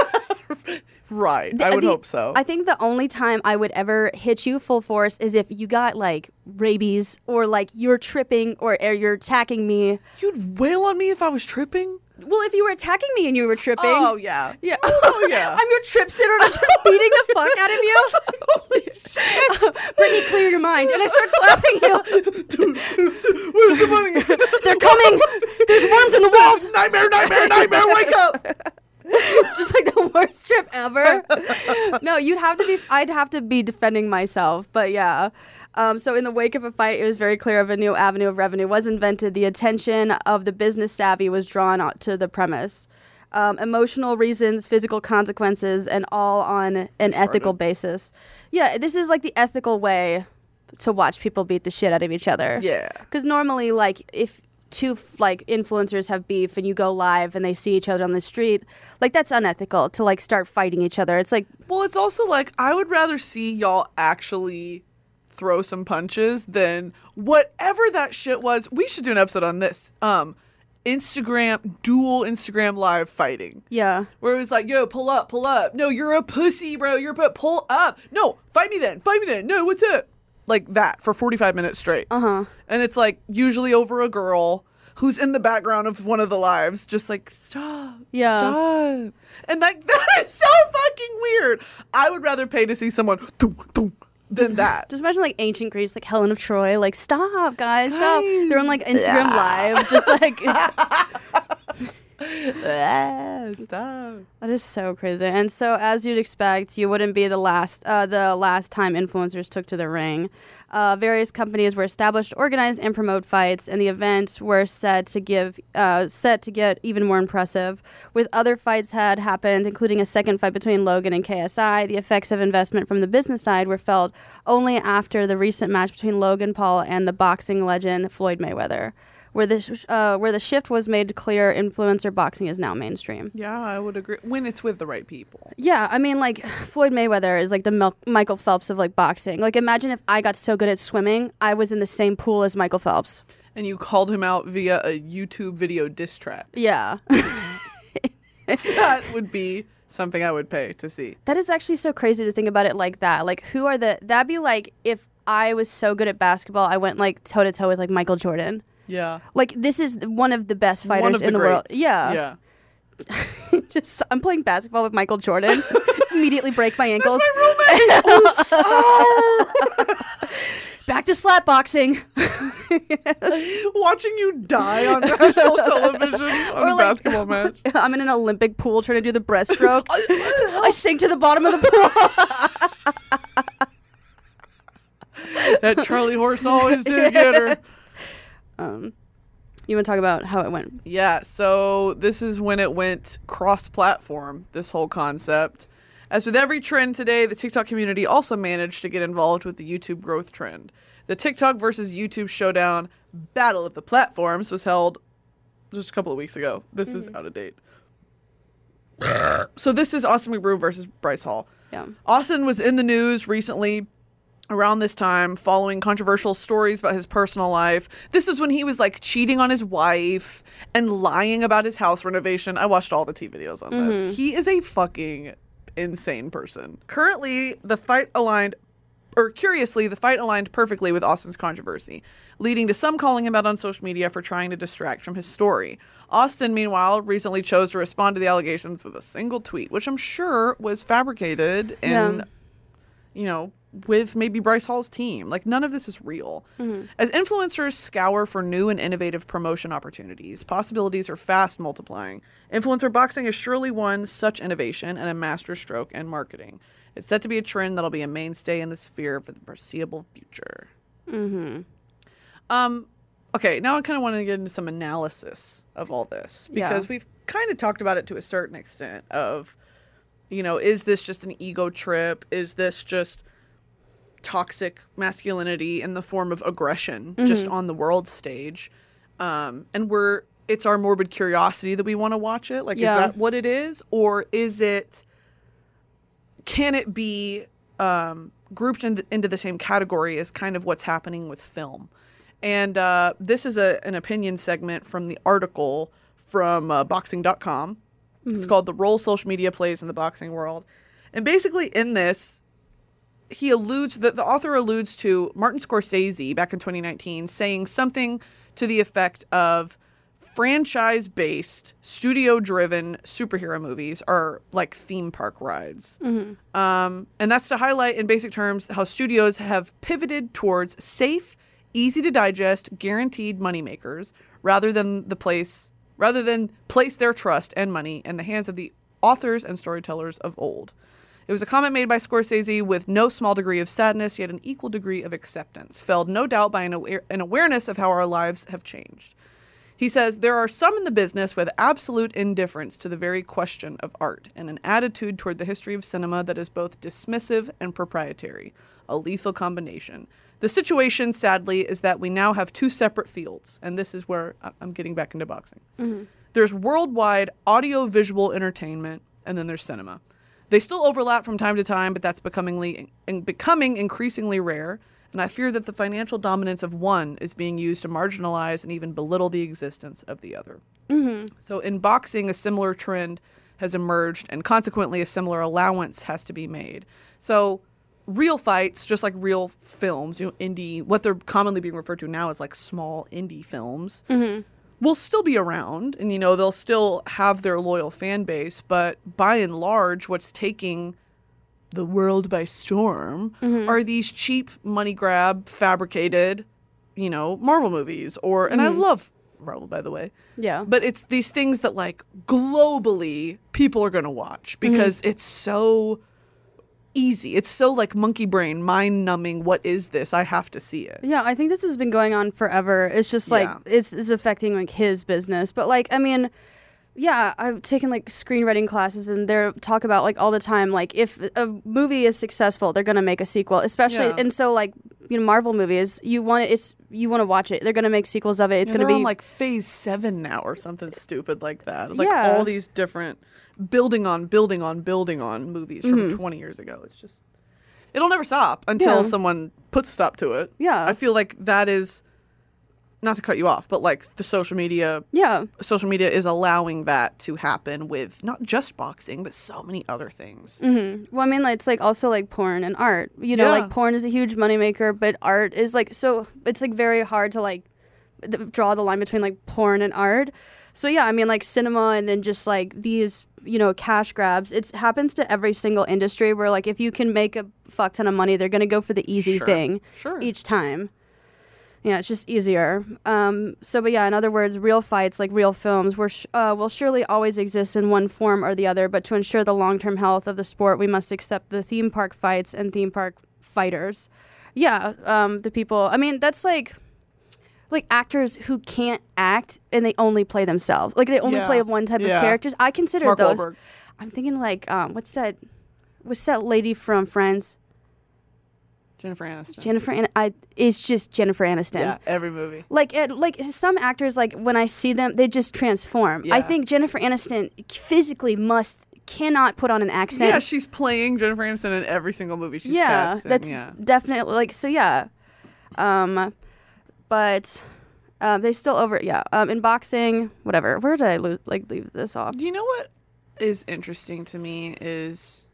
Right. I would The- hope so. I think the only time I would ever hit you full force is if you got like rabies or like you're tripping or, or you're attacking me. You'd wail on me if I was tripping? Well, if you were attacking me and you were tripping. Oh, yeah. Yeah. Oh, yeah. I'm your trip sitter and I'm just beating the fuck out of you. Holy shit. Brittany, clear your mind. And I start slapping you. Where's the money? They're coming. There's worms in the walls. Nightmare, nightmare, nightmare, wake up. Just like the worst trip ever. No, you'd have to be, I'd have to be defending myself. But yeah. Um, so in the wake of a fight, it was very clear of a new avenue of revenue was invented. The attention of the business savvy was drawn out to the premise. Um, emotional reasons, physical consequences, and all on an ethical basis. Yeah, this is like the ethical way to watch people beat the shit out of each other. Yeah. Because normally, like, if two like influencers have beef and you go live and they see each other on the street, like, that's unethical to like start fighting each other. It's like, Well, it's also like, I would rather see y'all actually throw some punches than whatever that shit was. We should do an episode on this. Um, Instagram, dual Instagram live fighting. yeah. Where it was like, yo, pull up, pull up. No, you're a pussy, bro. You're a pu- pull up. No, fight me then. Fight me then. No, what's up? Like that for forty-five minutes straight. Uh-huh. And it's like usually over a girl who's in the background of one of the lives, just like, stop. Yeah. Stop. And like, that is so fucking weird. I would rather pay to see someone dum, dum, than that. Just imagine like ancient Greece, like Helen of Troy, like, stop, guys, stop. Guys. They're on like Instagram Live, just like, Ah, stop. that is so crazy. And so, as you'd expect, you wouldn't be the last, uh, the last time influencers took to the ring. Uh, various companies were established to organize and promote fights, and the events were set to give, uh, set to get even more impressive. With other fights had happened, including a second fight between Logan and K S I. The effects of investment from the business side were felt only after the recent match between Logan Paul and the boxing legend Floyd Mayweather, where the uh, where the shift was made clear. Influencer boxing is now mainstream. Yeah, I would agree. When it's with the right people. Yeah, I mean, like, Floyd Mayweather is like the Mel- Michael Phelps of like boxing. Like, imagine if I got so good at swimming, I was in the same pool as Michael Phelps. And you called him out via a YouTube video diss track. Yeah. That would be something I would pay to see. That is actually so crazy to think about it like that. Like, who are the... That'd be like if I was so good at basketball, I went, like, toe-to-toe with, like, Michael Jordan. Yeah. Like, this is one of the best One fighters of the in the world. greats. Yeah. Yeah. Just, I'm playing basketball with Michael Jordan. Immediately break my ankles. That's my roommate. Back to slap boxing. Watching you die on national television on Or a like- basketball match. I'm in an Olympic pool trying to do the breaststroke. I sink to the bottom of the pool. That Charlie horse always did get her. Um, you want to talk about how it went? Yeah, so this is when it went cross-platform, this whole concept. As with every trend today, the TikTok community also managed to get involved with the YouTube growth trend. The TikTok versus YouTube showdown Battle of the Platforms was held just a couple of weeks ago. This mm-hmm. is out of date. So this is Austin McBroom versus Bryce Hall. Yeah. Austin was in the news recently around this time following controversial stories about his personal life. This is when he was like cheating on his wife and lying about his house renovation. I watched all the T videos on mm-hmm. this. He is a fucking insane person. Currently, the fight aligned, or curiously, the fight aligned perfectly with Austin's controversy, leading to some calling him out on social media for trying to distract from his story. Austin, meanwhile, recently chose to respond to the allegations with a single tweet, which I'm sure was fabricated and, yeah. you know, with maybe Bryce Hall's team. Like, none of this is real. Mm-hmm. As influencers scour for new and innovative promotion opportunities, possibilities are fast multiplying. Influencer boxing is surely one such innovation and a masterstroke in marketing. It's set to be a trend that'll be a mainstay in the sphere for the foreseeable future. Mm-hmm. Um, okay, now I kind of want to get into some analysis of all this, because yeah. we've kind of talked about it to a certain extent of, you know, is this just an ego trip? Is this just toxic masculinity in the form of aggression mm-hmm. just on the world stage? Um, and we're, it's our morbid curiosity that we want to watch it. Like, yeah. is that what it is? Or is it, can it be um, grouped in the, into the same category as kind of what's happening with film? And uh, this is a, an opinion segment from the article from uh, boxing dot com. Mm-hmm. It's called The Role Social Media Plays in the Boxing World. And basically in this, he alludes, that the author alludes to Martin Scorsese back in twenty nineteen saying something to the effect of franchise-based, studio-driven superhero movies are like theme park rides. Mm-hmm. Um, and that's to highlight in basic terms how studios have pivoted towards safe, easy to digest, guaranteed moneymakers rather than the place, rather than place their trust and money in the hands of the authors and storytellers of old. It was a comment made by Scorsese with no small degree of sadness, yet an equal degree of acceptance, felled no doubt by an, aware- an awareness of how our lives have changed. He says, there are some in the business with absolute indifference to the very question of art and an attitude toward the history of cinema that is both dismissive and proprietary, a lethal combination. The situation, sadly, is that we now have two separate fields, and this is where I- I'm getting back into boxing. Mm-hmm. There's worldwide audio-visual entertainment, and then there's cinema. They still overlap from time to time, but that's becomingly, in, becoming increasingly rare, and I fear that the financial dominance of one is being used to marginalize and even belittle the existence of the other. Mm-hmm. So in boxing, a similar trend has emerged, and consequently a similar allowance has to be made. So real fights, just like real films, you know, indie, what they're commonly being referred to now as like small indie films, Mm-hmm. will still be around, and you know they'll still have their loyal fan base. But by and large, what's taking the world by storm Mm-hmm. are these cheap money grab, fabricated, you know, Marvel movies. Or and I love Marvel, by the way. Yeah. But it's these things that like globally people are going to watch because it's so easy. It's so like monkey brain, mind numbing. What is this? I have to see it. Yeah, I think this has been going on forever. It's just like Yeah. it's, it's affecting like his business. But like, I mean, yeah, I've taken like screenwriting classes and they talk about like all the time, like if a movie is successful, they're gonna make a sequel. Especially, Yeah. and so like you know, Marvel movies, you want it, it's you want to watch it. They're gonna make sequels of it. It's Yeah, gonna they're be on like phase seven now or something stupid like that. Like Yeah. all these different building on building on building on movies from Mm-hmm. twenty years ago. It's just it'll never stop until Yeah. someone puts a stop to it. Yeah. I feel like that is not to cut you off, but like the social media yeah. social media is allowing that to happen with not just boxing, but so many other things. Mm-hmm. Well, I mean, like, it's like also like porn and art. You know, Yeah. like porn is a huge moneymaker, but art is like so. It's like very hard to like th- draw the line between like porn and art. So yeah, I mean, like cinema and then just like these, you know, cash grabs. It happens to every single industry where like if you can make a fuck ton of money, they're gonna go for the easy Sure. thing Sure. each time. Yeah, it's just easier. Um, so, but yeah, in other words, real fights, like real films, were sh- uh, will surely always exist in one form or the other. But to ensure the long-term health of the sport, we must accept the theme park fights and theme park fighters. Yeah, um, the people. I mean, that's like, like actors who can't act and they only play themselves. Like they only Yeah. play one type Yeah. of characters. I consider Mark those. Wahlberg. I'm thinking like, um, what's that? What's that lady from Friends? Jennifer Aniston. Jennifer. An- I. It's just Jennifer Aniston. Yeah, every movie. Like, it, like some actors, like when I see them, they just transform. I Yeah. think Jennifer Aniston physically must cannot put on an accent. Yeah, she's playing Jennifer Aniston in every single movie she's yeah, cast in. that's yeah. definitely like so. Yeah, um, but uh, they still over. Yeah, um, in boxing, whatever. Where did I lo- like leave this off? Do you know what is interesting to me is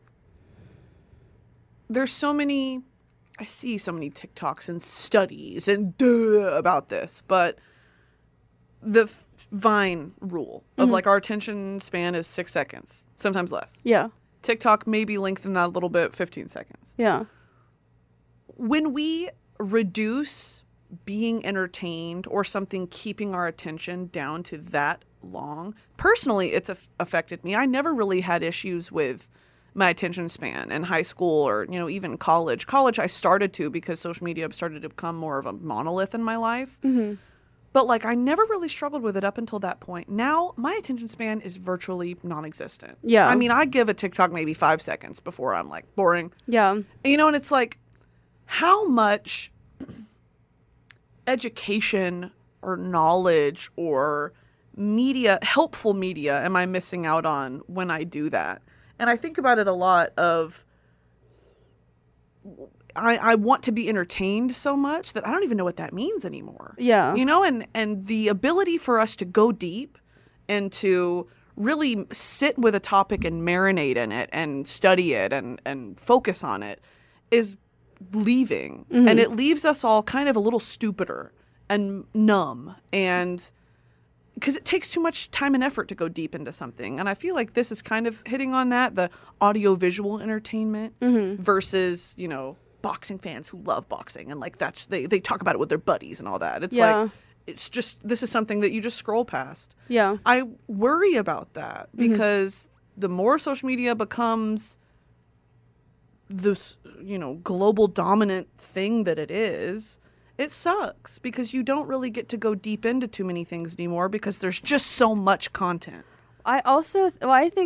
there's so many, I see so many TikToks and studies and duh about this, but the f- Vine rule of like our attention span is six seconds, sometimes less. Yeah, TikTok maybe lengthen that a little bit, fifteen seconds. yeah, When we reduce being entertained or something keeping our attention down to that long, personally, it's aff- affected me. I never really had issues with my attention span in high school or, you know, even college. College, I started to because social media started to become more of a monolith in my life. mm-hmm. But like, I never really struggled with it up until that point. Now, my attention span is virtually non-existent. Yeah. I mean, I give a TikTok maybe five seconds before I'm like boring. yeah, You know, and it's like, how much education or knowledge or media, helpful media, am I missing out on when I do that? And I think about it a lot of, I, I want to be entertained so much that I don't even know what that means anymore. yeah, You know, and, and the ability for us to go deep and to really sit with a topic and marinate in it and study it and, and focus on it is leaving. Mm-hmm. And it leaves us all kind of a little stupider and numb. And because it takes too much time and effort to go deep into something. And I feel like this is kind of hitting on that, the audio-visual entertainment Mm-hmm. versus, you know, boxing fans who love boxing and like that's they, they talk about it with their buddies and all that. It's Yeah. like it's just this is something that you just scroll past. yeah, I worry about that Mm-hmm. because the more social media becomes this, you know, global dominant thing that it is, it sucks because you don't really get to go deep into too many things anymore because there's just so much content. I also, th- well, I think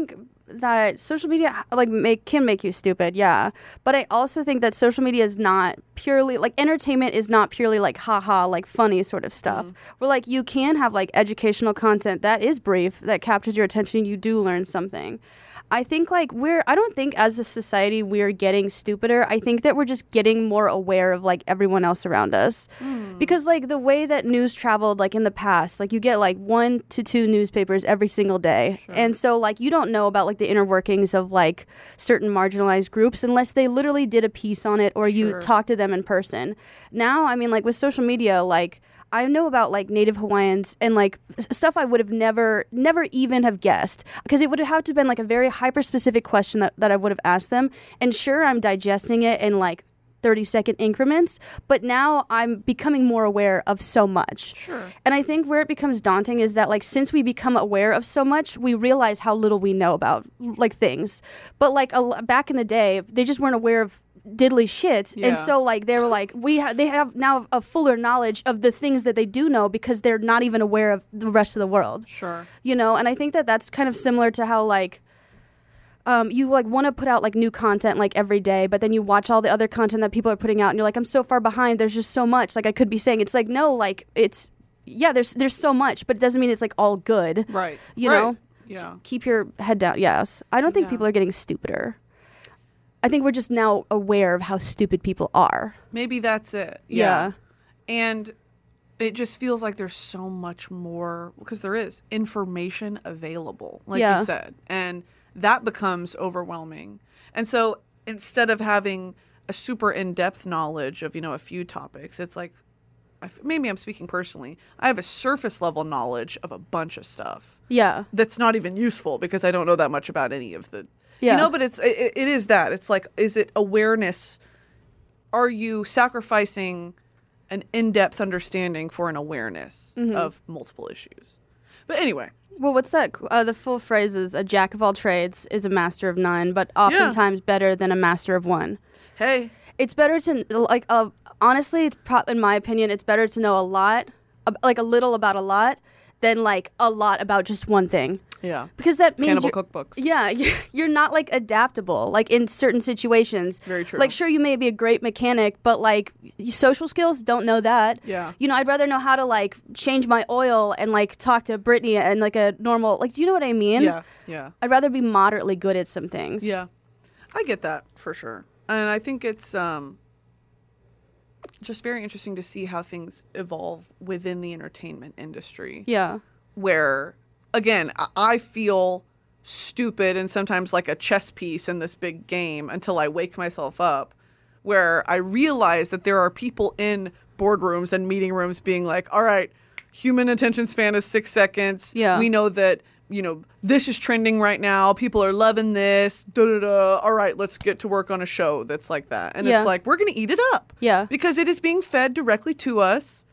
that social media like make can make you stupid, yeah. But I also think that social media is not purely like entertainment is not purely like haha like funny sort of stuff. Mm. Where like you can have like educational content that is brief that captures your attention. You do learn something. I think like we're I don't think as a society we're getting stupider. I think that we're just getting more aware of like everyone else around us. Mm. Because like the way that news traveled like in the past, like you get like one to two newspapers every single day. Sure. And so like you don't know about like the inner workings of like certain marginalized groups unless they literally did a piece on it or you sure. talk to them in person. Now, I mean like with social media, like I know about like Native Hawaiians and like stuff I would have never, never even have guessed because it would have to have been like a very hyper specific question that, that I would have asked them. And sure, I'm digesting it in like thirty second increments, but now I'm becoming more aware of so much. Sure. And I think where it becomes daunting is that like since we become aware of so much, we realize how little we know about like things. But like a, back in the day, they just weren't aware of diddly shit. Yeah. And so like they were like we ha- they have now a fuller knowledge of the things that they do know because they're not even aware of the rest of the world. Sure. You know, and I think that that's kind of similar to how like um you like want to put out like new content like every day, but then you watch all the other content that people are putting out and you're like, I'm so far behind, there's just so much like I could be saying. It's like no, like it's yeah, there's there's so much, but it doesn't mean it's like all good. Right. You right. know? Yeah. So keep your head down. Yes. I don't think yeah. people are getting stupider. I think we're just now aware of how stupid people are. Maybe that's it. Yeah. yeah. And it just feels like there's so much more, because there is information available, like yeah. you said. And that becomes overwhelming. And so instead of having a super in-depth knowledge of, you know, a few topics, it's like, maybe I'm speaking personally, I have a surface level knowledge of a bunch of stuff. Yeah. That's not even useful because I don't know that much about any of the... Yeah. You know, but it's it, it is that. It's like, is it awareness? Are you sacrificing an in-depth understanding for an awareness mm-hmm. of multiple issues? But anyway. Well, what's that? Uh, the full phrase is a jack of all trades is a master of none, but oftentimes yeah. better than a master of one. Hey. It's better to, like, uh, honestly, it's pro- in my opinion, it's better to know a lot, uh, like a little about a lot, than like a lot about just one thing. Yeah. Because that means Cannibal you're, cookbooks. Yeah, you're, you're not like adaptable like in certain situations. Very true. Like sure you may be a great mechanic, but like social skills, don't know that. Yeah. You know, I'd rather know how to like change my oil and like talk to Brittany and like a normal like do you know what I mean? Yeah. Yeah. I'd rather be moderately good at some things. Yeah. I get that for sure. And I think it's um just very interesting to see how things evolve within the entertainment industry. Yeah. Where again, I feel stupid and sometimes like a chess piece in this big game until I wake myself up, where I realize that there are people in boardrooms and meeting rooms being like, all right, human attention span is six seconds. Yeah. We know that, you know, this is trending right now. People are loving this. Da, da, da. All right, let's get to work on a show that's like that. And yeah. it's like, we're going to eat it up. Yeah. Because it is being fed directly to us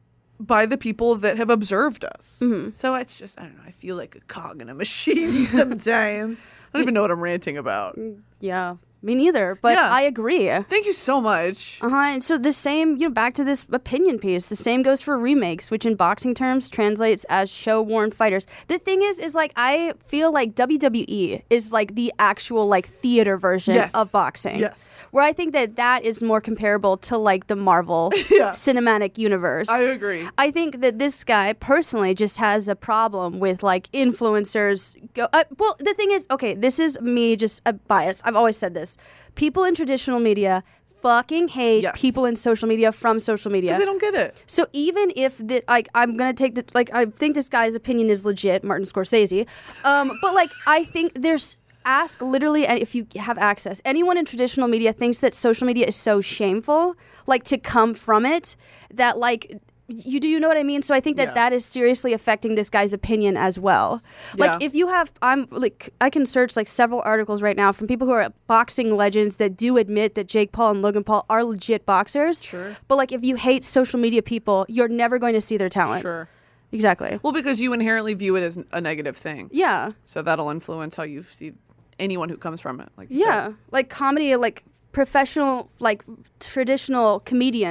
by the people that have observed us. Mm-hmm. So it's just, I don't know, I feel like a cog in a machine sometimes. I don't even know what I'm ranting about. Yeah, me neither, but yeah. I agree. Thank you so much. Uh-huh, and so the same, you know, back to this opinion piece, the same goes for remakes, which in boxing terms translates as show-worn fighters. The thing is, is like, I feel like W W E is like the actual like theater version yes. of boxing. Yes. Where I think that that is more comparable to like the Marvel yeah. cinematic universe. I agree. I think that this guy personally just has a problem with like influencers. Go, uh, well, the thing is, okay, this is me just a bias. I've always said this. People in traditional media fucking hate yes. people in social media from social media. Because they don't get it. So even if the, like I'm gonna take the like I think this guy's opinion is legit, Martin Scorsese, um, but like I think there's. Ask literally, and if you have access, anyone in traditional media thinks that social media is so shameful, like to come from it, that like you do you know what I mean? So I think that yeah. that is seriously affecting this guy's opinion as well. Like yeah. if you have, I'm like I can search like several articles right now from people who are boxing legends that do admit that Jake Paul and Logan Paul are legit boxers. Sure. But like if you hate social media people, you're never going to see their talent. Sure. Exactly. Well, because you inherently view it as a negative thing. Yeah. So that'll influence how you see anyone who comes from it. Like you yeah, said. Like comedy, like professional, like traditional comedians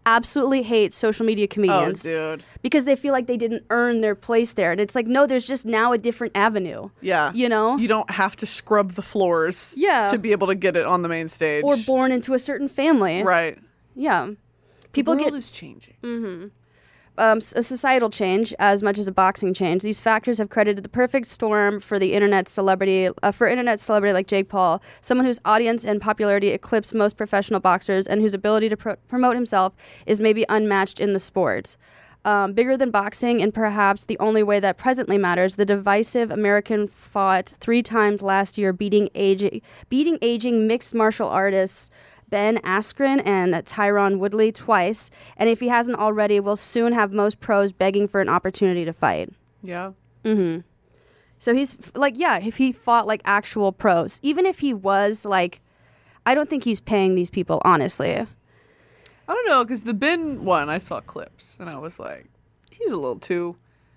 absolutely hate social media comedians. Oh, dude. Because they feel like they didn't earn their place there. And it's like, no, there's just now a different avenue. Yeah. You know? You don't have to scrub the floors Yeah. to be able to get it on the main stage. Or born into a certain family. Right. Yeah. People the world get is changing. um, s- a societal change as much as a boxing change. These factors have credited the perfect storm for the internet celebrity, uh, for internet celebrity like Jake Paul, someone whose audience and popularity eclipse most professional boxers and whose ability to pro- promote himself is maybe unmatched in the sport. Um, bigger than boxing, and perhaps the only way that presently matters, the divisive American fought three times last year, beating aging, beating aging mixed martial artists Ben Askren and Tyron Woodley twice, and if he hasn't already, will soon have most pros begging for an opportunity to fight. Yeah. So he's like, yeah, if he fought like actual pros, even if he was like, I don't think he's paying these people, honestly. I don't know, because the Ben one, I saw clips, and I was like, he's a little too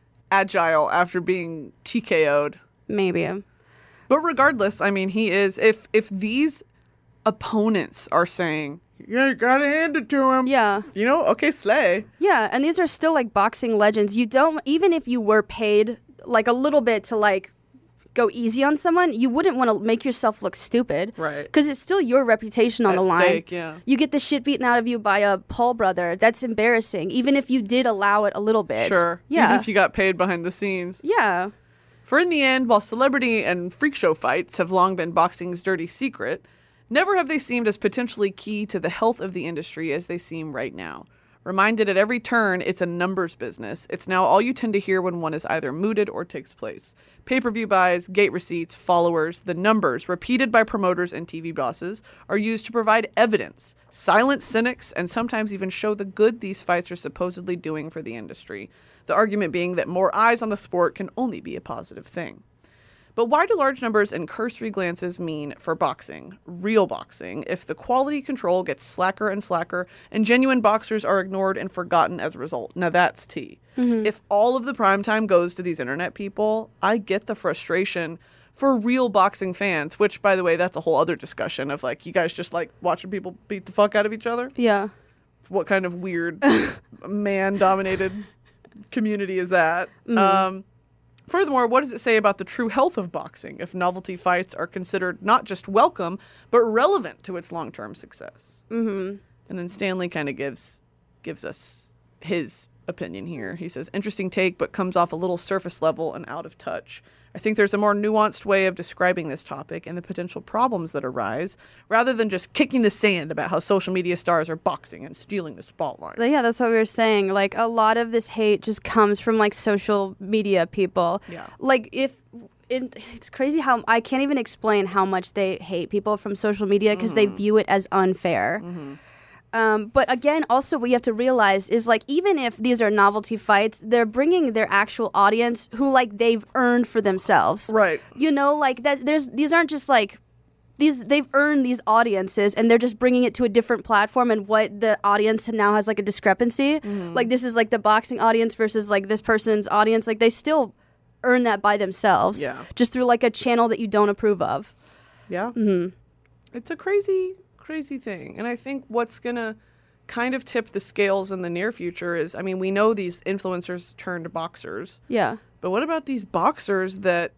agile after being T K O'd. Maybe. But regardless, I mean, he is, if if these opponents are saying, yeah, you gotta hand it to him. Yeah. You know, okay, slay. Yeah, and these are still like boxing legends. You don't, even if you were paid like a little bit to like go easy on someone, you wouldn't want to make yourself look stupid. Right. Because it's still your reputation on At the line. stake, yeah. You get the shit beaten out of you by a Paul brother. That's embarrassing, even if you did allow it a little bit. Sure. Yeah. Even if you got paid behind the scenes. Yeah. For in the end, while celebrity and freak show fights have long been boxing's dirty secret, never have they seemed as potentially key to the health of the industry as they seem right now. Reminded at every turn it's a numbers business, it's now all you tend to hear when one is either mooted or takes place. Pay-per-view buys, gate receipts, followers, the numbers, repeated by promoters and T V bosses, are used to provide evidence, silence cynics, and sometimes even show the good these fights are supposedly doing for the industry. The argument being that more eyes on the sport can only be a positive thing. But why do large numbers and cursory glances mean for boxing, real boxing, if the quality control gets slacker and slacker and genuine boxers are ignored and forgotten as a result? Now that's tea. Mm-hmm. If all of the primetime goes to these internet people, I get the frustration for real boxing fans, which, by the way, that's a whole other discussion of like, you guys just like watching people beat the fuck out of each other? Yeah. What kind of weird man-dominated community is that? Mm. Um, Furthermore, what does it say about the true health of boxing if novelty fights are considered not just welcome, but relevant to its long-term success? Mm-hmm. And then Stanley kind of gives gives us his opinion here. He says, interesting take, but comes off a little surface level and out of touch. I think there's a more nuanced way of describing this topic and the potential problems that arise, rather than just kicking the sand about how social media stars are boxing and stealing the spotlight. Yeah, that's what we were saying. Like, a lot of this hate just comes from, like, social media people. Yeah. Like, if... It, it's crazy how... I can't even explain how much they hate people from social media because mm-hmm. they view it as unfair. Mm-hmm. Um, but again, also what you have to realize is, like, even if these are novelty fights, they're bringing their actual audience who, like, they've earned for themselves. Right. You know, like, that. There's these aren't just, like, these, they've earned these audiences, and they're just bringing it to a different platform, and what the audience now has, like, a discrepancy. Mm-hmm. Like, this is, like, the boxing audience versus, like, this person's audience. Like, they still earn that by themselves. Yeah. Just through, like, a channel that you don't approve of. Yeah. Mm-hmm. It's a crazy... crazy thing. And I think what's gonna kind of tip the scales in the near future is, I mean, we know these influencers turned boxers. Yeah. But what about these boxers that,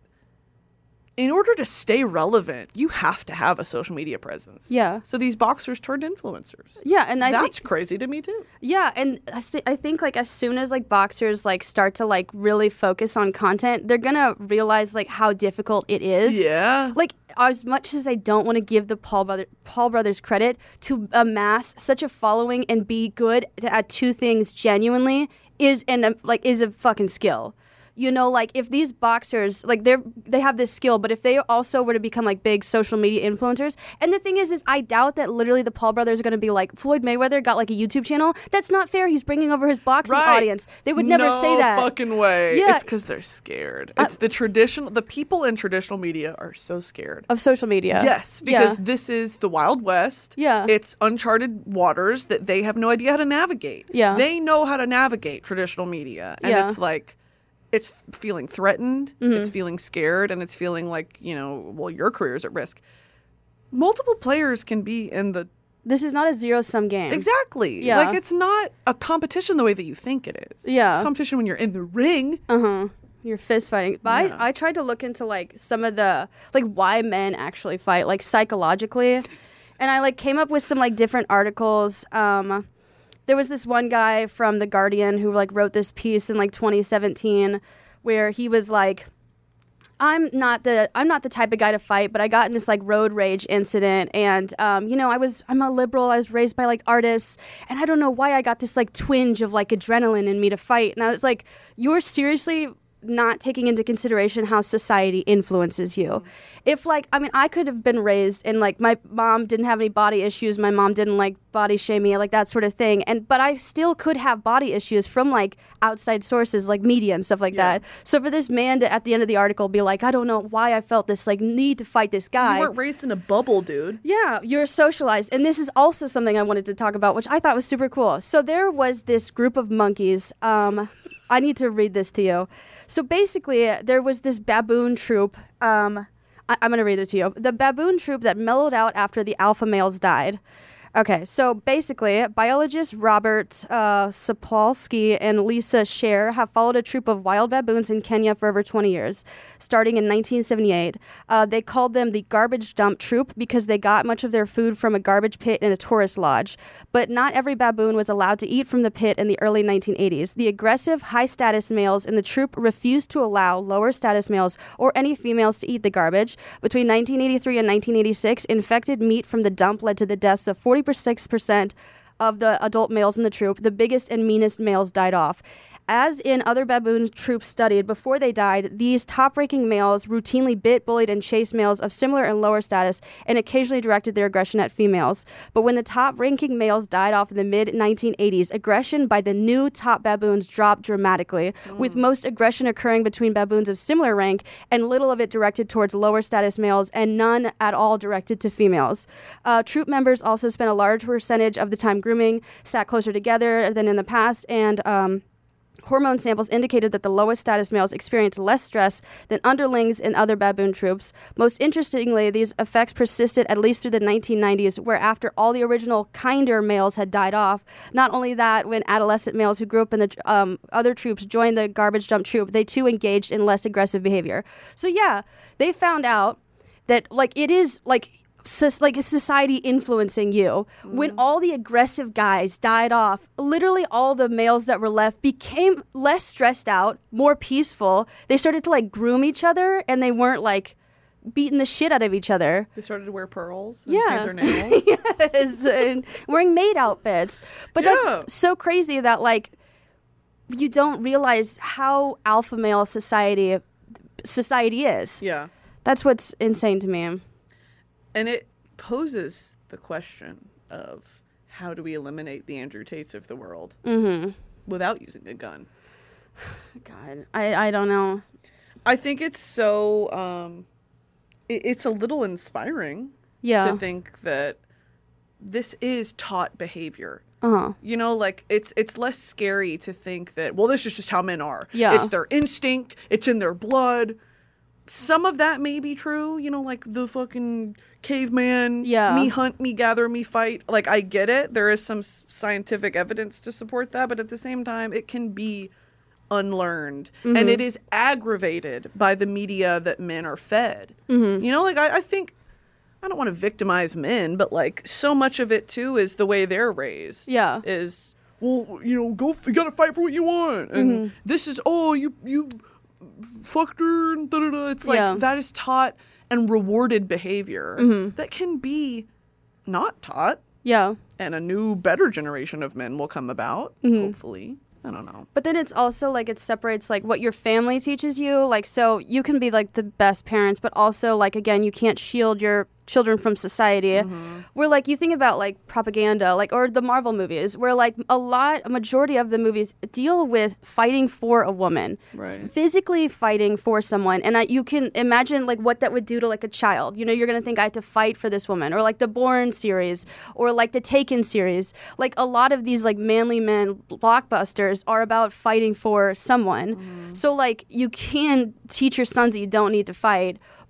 in order to stay relevant, you have to have a social media presence. Yeah. So these boxers turned influencers. Yeah, and I that's think, crazy to me too. Yeah, and I, st- I think like as soon as like boxers like start to like really focus on content, they're gonna realize like how difficult it is. Yeah. Like, as much as I don't want to give the Paul brother Paul brothers credit to amass such a following and be good at two things genuinely is and um, like is a fucking skill. You know, like, if these boxers, like, they're, they have this skill, but if they also were to become, like, big social media influencers, and the thing is, is I doubt that literally the Paul brothers are going to be like, Floyd Mayweather got, like, a YouTube channel. That's not fair. He's bringing over his boxing right. audience. They would never no say that. No fucking way. Yeah. It's because they're scared. It's uh, the traditional, the people in traditional media are so scared. Of social media. Yes, because yeah. this is the Wild West. Yeah. It's uncharted waters that they have no idea how to navigate. Yeah. They know how to navigate traditional media. And yeah. it's like, it's feeling threatened, mm-hmm. it's feeling scared, and it's feeling like, you know, well, your career's at risk. Multiple players can be in the This is not a zero-sum game. Exactly. Yeah. Like, it's not a competition the way that you think it is. Yeah. It's a competition when you're in the ring. Uh-huh. You're fist fighting. But Yeah. I, I tried to look into, like, some of the, like, why men actually fight, like, psychologically. And I, like, came up with some, like, different articles. Um, there was this one guy from The Guardian who, like, wrote this piece in, like, twenty seventeen where he was like, I'm not the I'm not the type of guy to fight, but I got in this like road rage incident, and um, you know, I was I'm a liberal. I was raised by like artists, and I don't know why I got this like twinge of like adrenaline in me to fight. And I was like, you're seriously not taking into consideration how society influences you. Mm-hmm. If like, I mean, I could have been raised and like my mom didn't have any body issues. My mom didn't like body shame me, like that sort of thing. And, but I still could have body issues from like outside sources like media and stuff like yeah. that. So for this man to, at the end of the article, be like, I don't know why I felt this like need to fight this guy. You weren't raised in a bubble, dude. Yeah, you're socialized. And this is also something I wanted to talk about, which I thought was super cool. So there was this group of monkeys. Um, I need to read this to you. So basically, there was this baboon troop. Um, I- I'm going to read it to you. The baboon troop that mellowed out after the alpha males died. Okay, so basically, biologists Robert uh, Sapolsky and Lisa Scher have followed a troop of wild baboons in Kenya for over twenty years, starting in nineteen seventy-eight. Uh, they called them the garbage dump troop because they got much of their food from a garbage pit in a tourist lodge. But not every baboon was allowed to eat from the pit in the early nineteen eighties. The aggressive, high-status males in the troop refused to allow lower-status males or any females to eat the garbage. Between nineteen eighty-three and nineteen eighty-six, infected meat from the dump led to the deaths of forty-six percent of the adult males in the troop. The biggest and meanest males died off. As in other baboon troops studied, before they died, these top-ranking males routinely bit, bullied, and chased males of similar and lower status and occasionally directed their aggression at females. But when the top-ranking males died off in the mid nineteen eighties, aggression by the new top baboons dropped dramatically, mm. with most aggression occurring between baboons of similar rank and little of it directed towards lower status males and none at all directed to females. Uh, troop members also spent a large percentage of the time grooming, sat closer together than in the past, and um, hormone samples indicated that the lowest status males experienced less stress than underlings in other baboon troops. Most interestingly, these effects persisted at least through the nineteen nineties, where after all the original kinder males had died off. Not only that, when adolescent males who grew up in the um, other troops joined the garbage dump troop, they too engaged in less aggressive behavior. So yeah, they found out that like it is like So, like a society influencing you. Mm. When all the aggressive guys died off, literally all the males that were left became less stressed out, more peaceful. They started to like groom each other, and they weren't like beating the shit out of each other. They started to wear pearls and yeah. paint their nails. Yes, and wearing maid outfits. But yeah. that's so crazy that like you don't realize how alpha male society society is. Yeah. That's what's insane to me. And it poses the question of how do we eliminate the Andrew Tates of the world mm-hmm. without using a gun? God, I, I don't know. I think it's so, um, it, it's a little inspiring yeah. to think that this is taught behavior. Uh-huh. You know, like, it's it's less scary to think that, well, this is just how men are. Yeah. It's their instinct. It's in their blood. Some of that may be true, you know, like the fucking caveman, yeah. me hunt, me gather, me fight. Like, I get it. There is some s- scientific evidence to support that, but at the same time, it can be unlearned. Mm-hmm. And it is aggravated by the media that men are fed. Mm-hmm. You know, like, I, I think, I don't want to victimize men, but, like, so much of it, too, is the way they're raised. Yeah. Is, well, you know, go, you gotta fight for what you want. And mm-hmm. this is, oh, you, you... fucked her and da da da. It's like yeah. that is taught and rewarded behavior mm-hmm. that can be not taught. Yeah. And a new, better generation of men will come about, mm-hmm. hopefully. I don't know. But then it's also like it separates like what your family teaches you. Like, so you can be like the best parents, but also like, again, you can't shield your children from society. Mm-hmm. Where like you think about like propaganda, like, or the Marvel movies, where like a lot, a majority of the movies deal with fighting for a woman, right? Physically fighting for someone. And I, you can imagine like what that would do to like a child. You know, you're going to think I have to fight for this woman, or like the Bourne series, or like the Taken series. Like a lot of these like manly men blockbusters are about fighting for someone. Mm-hmm. So like you can teach your sons that you don't need to fight.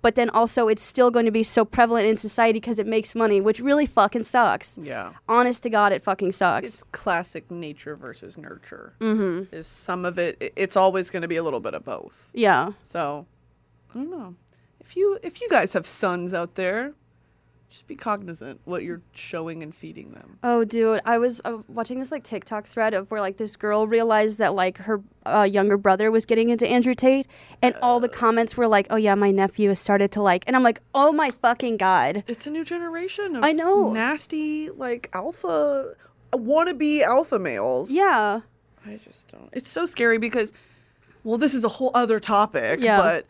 but then also it's still going to be so prevalent in society because it makes money, which really fucking sucks. Yeah. Honest to God, it fucking sucks. It's classic nature versus nurture. Mm-hmm. Is some of it, it's always going to be a little bit of both. Yeah. So, I don't know. If you if you guys have sons out there, just be cognizant what you're showing and feeding them. Oh, dude, I was uh, watching this like TikTok thread of where like this girl realized that like her uh, younger brother was getting into Andrew Tate, and uh, all the comments were like, "Oh yeah, my nephew has started to like," and I'm like, "Oh my fucking God!" It's a new generation of I know nasty like alpha wannabe alpha males. Yeah, I just don't. It's so scary because, well, this is a whole other topic. Yeah. But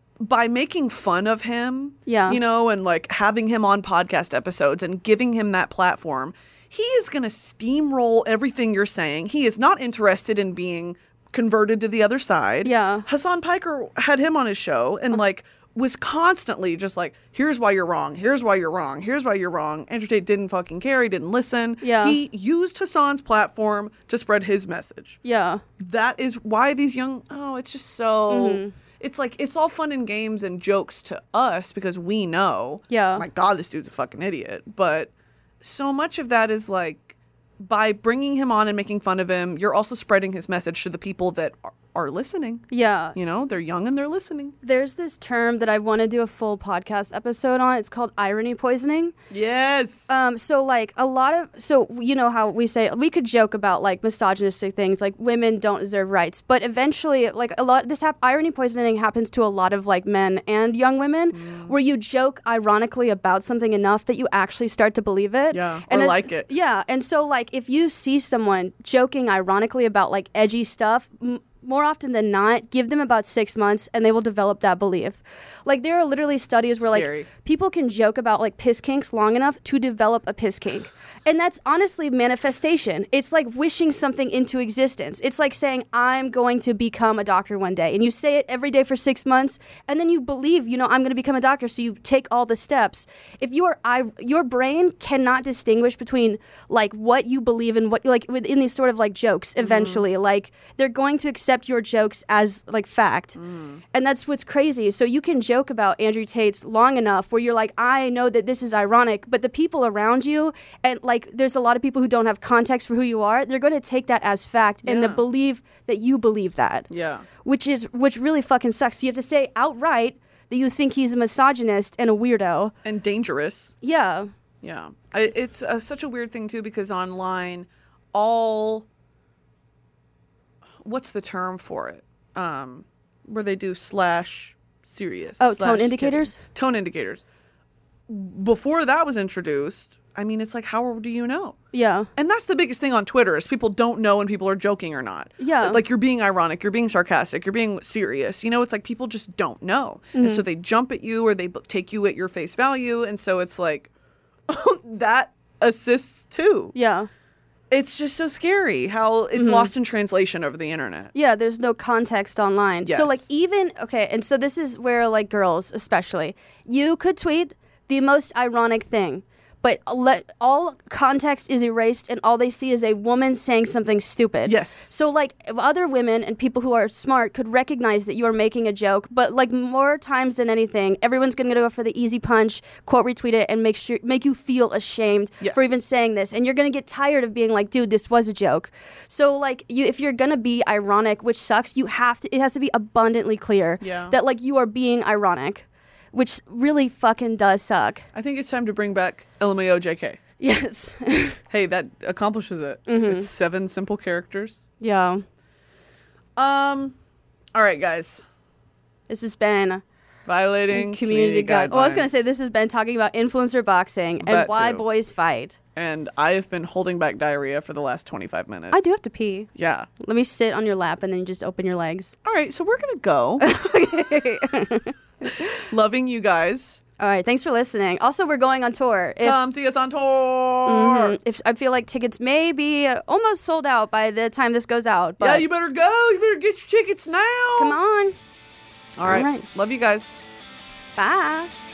by making fun of him, yeah, you know, and like having him on podcast episodes and giving him that platform, he is going to steamroll everything you're saying. He is not interested in being converted to the other side. Yeah. Hassan Piker had him on his show and like was constantly just like, here's why you're wrong. Here's why you're wrong. Here's why you're wrong. Andrew Tate didn't fucking care. He didn't listen. Yeah. He used Hassan's platform to spread his message. Yeah. That is why these young, oh, it's just so... Mm-hmm. It's like, it's all fun and games and jokes to us because we know. Yeah. My God, this dude's a fucking idiot. But so much of that is like, by bringing him on and making fun of him, you're also spreading his message to the people that are, are listening. Yeah. You know, they're young and they're listening. There's this term that I want to do a full podcast episode on. It's called irony poisoning. Yes. Um. So, like, a lot of... So, you know how we say... We could joke about, like, misogynistic things, like women don't deserve rights. But eventually, like, a lot... This hap- irony poisoning happens to a lot of, like, men and young women, mm. where you joke ironically about something enough that you actually start to believe it. Yeah, and or it, like it. Yeah. And so, like, if you see someone joking ironically about, like, edgy stuff... M- more often than not, give them about six months and they will develop that belief. Like, there are literally studies where, Scary. like, people can joke about, like, piss kinks long enough to develop a piss kink. And that's honestly manifestation. It's like wishing something into existence. It's like saying, I'm going to become a doctor one day. And you say it every day for six months, and then you believe, you know, I'm going to become a doctor, so you take all the steps. If you are, I, your brain cannot distinguish between, like, what you believe and what, like, within these sort of, like, jokes eventually. Mm-hmm. Like, they're going to accept your jokes as, like, fact. Mm. And that's what's crazy. So you can joke about Andrew Tate's long enough where you're like, I know that this is ironic, but the people around you, and, like, there's a lot of people who don't have context for who you are, they're going to take that as fact yeah. and they believe that you believe that. Yeah. Which is, which really fucking sucks. So you have to say outright that you think he's a misogynist and a weirdo. And dangerous. Yeah. Yeah. I, it's uh, such a weird thing, too, because online, all... What's the term for it? Um, where they do slash serious. Oh, slash tone indicators? Kidding. Tone indicators. Before that was introduced, I mean, it's like, how do you know? Yeah. And that's the biggest thing on Twitter is people don't know when people are joking or not. Yeah. Like, you're being ironic, you're being sarcastic, you're being serious. You know, it's like people just don't know. Mm-hmm. And so they jump at you or they b- take you at your face value. And so it's like, that assists too. Yeah. It's just so scary how it's mm-hmm. lost in translation over the internet. Yeah, there's no context online. Yes. So, like, even, okay, and so this is where, like, girls especially, you could tweet the most ironic thing, but let all context is erased and all they see is a woman saying something stupid. Yes. So, like, other women and people who are smart could recognize that you are making a joke, but, like, more times than anything, everyone's going to go for the easy punch, quote retweet it, and make sure make you feel ashamed yes. for even saying this. And you're going to get tired of being like, dude, this was a joke. So, like, you if you're going to be ironic, which sucks, you have to, it has to be abundantly clear yeah. that, like, you are being ironic. Which really fucking does suck. I think it's time to bring back L M A O J K. Yes. Hey, that accomplishes it. Mm-hmm. It's seven simple characters. Yeah. Um. All right, guys. This has been Violating Community, community Guidelines. Guidelines. Oh, I was going to say this has been talking about influencer boxing and that why too. boys fight. And I have been holding back diarrhea for the last twenty-five minutes. I do have to pee. Yeah. Let me sit on your lap and then you just open your legs. All right, so we're going to go. Okay. Loving you guys. All right, thanks for listening. Also, we're going on tour. If, Come see us on tour. Mm-hmm, if I feel like tickets may be uh, almost sold out by the time this goes out. But yeah, you better go. You better get your tickets now. Come on. All right. All right. Love you guys. Bye.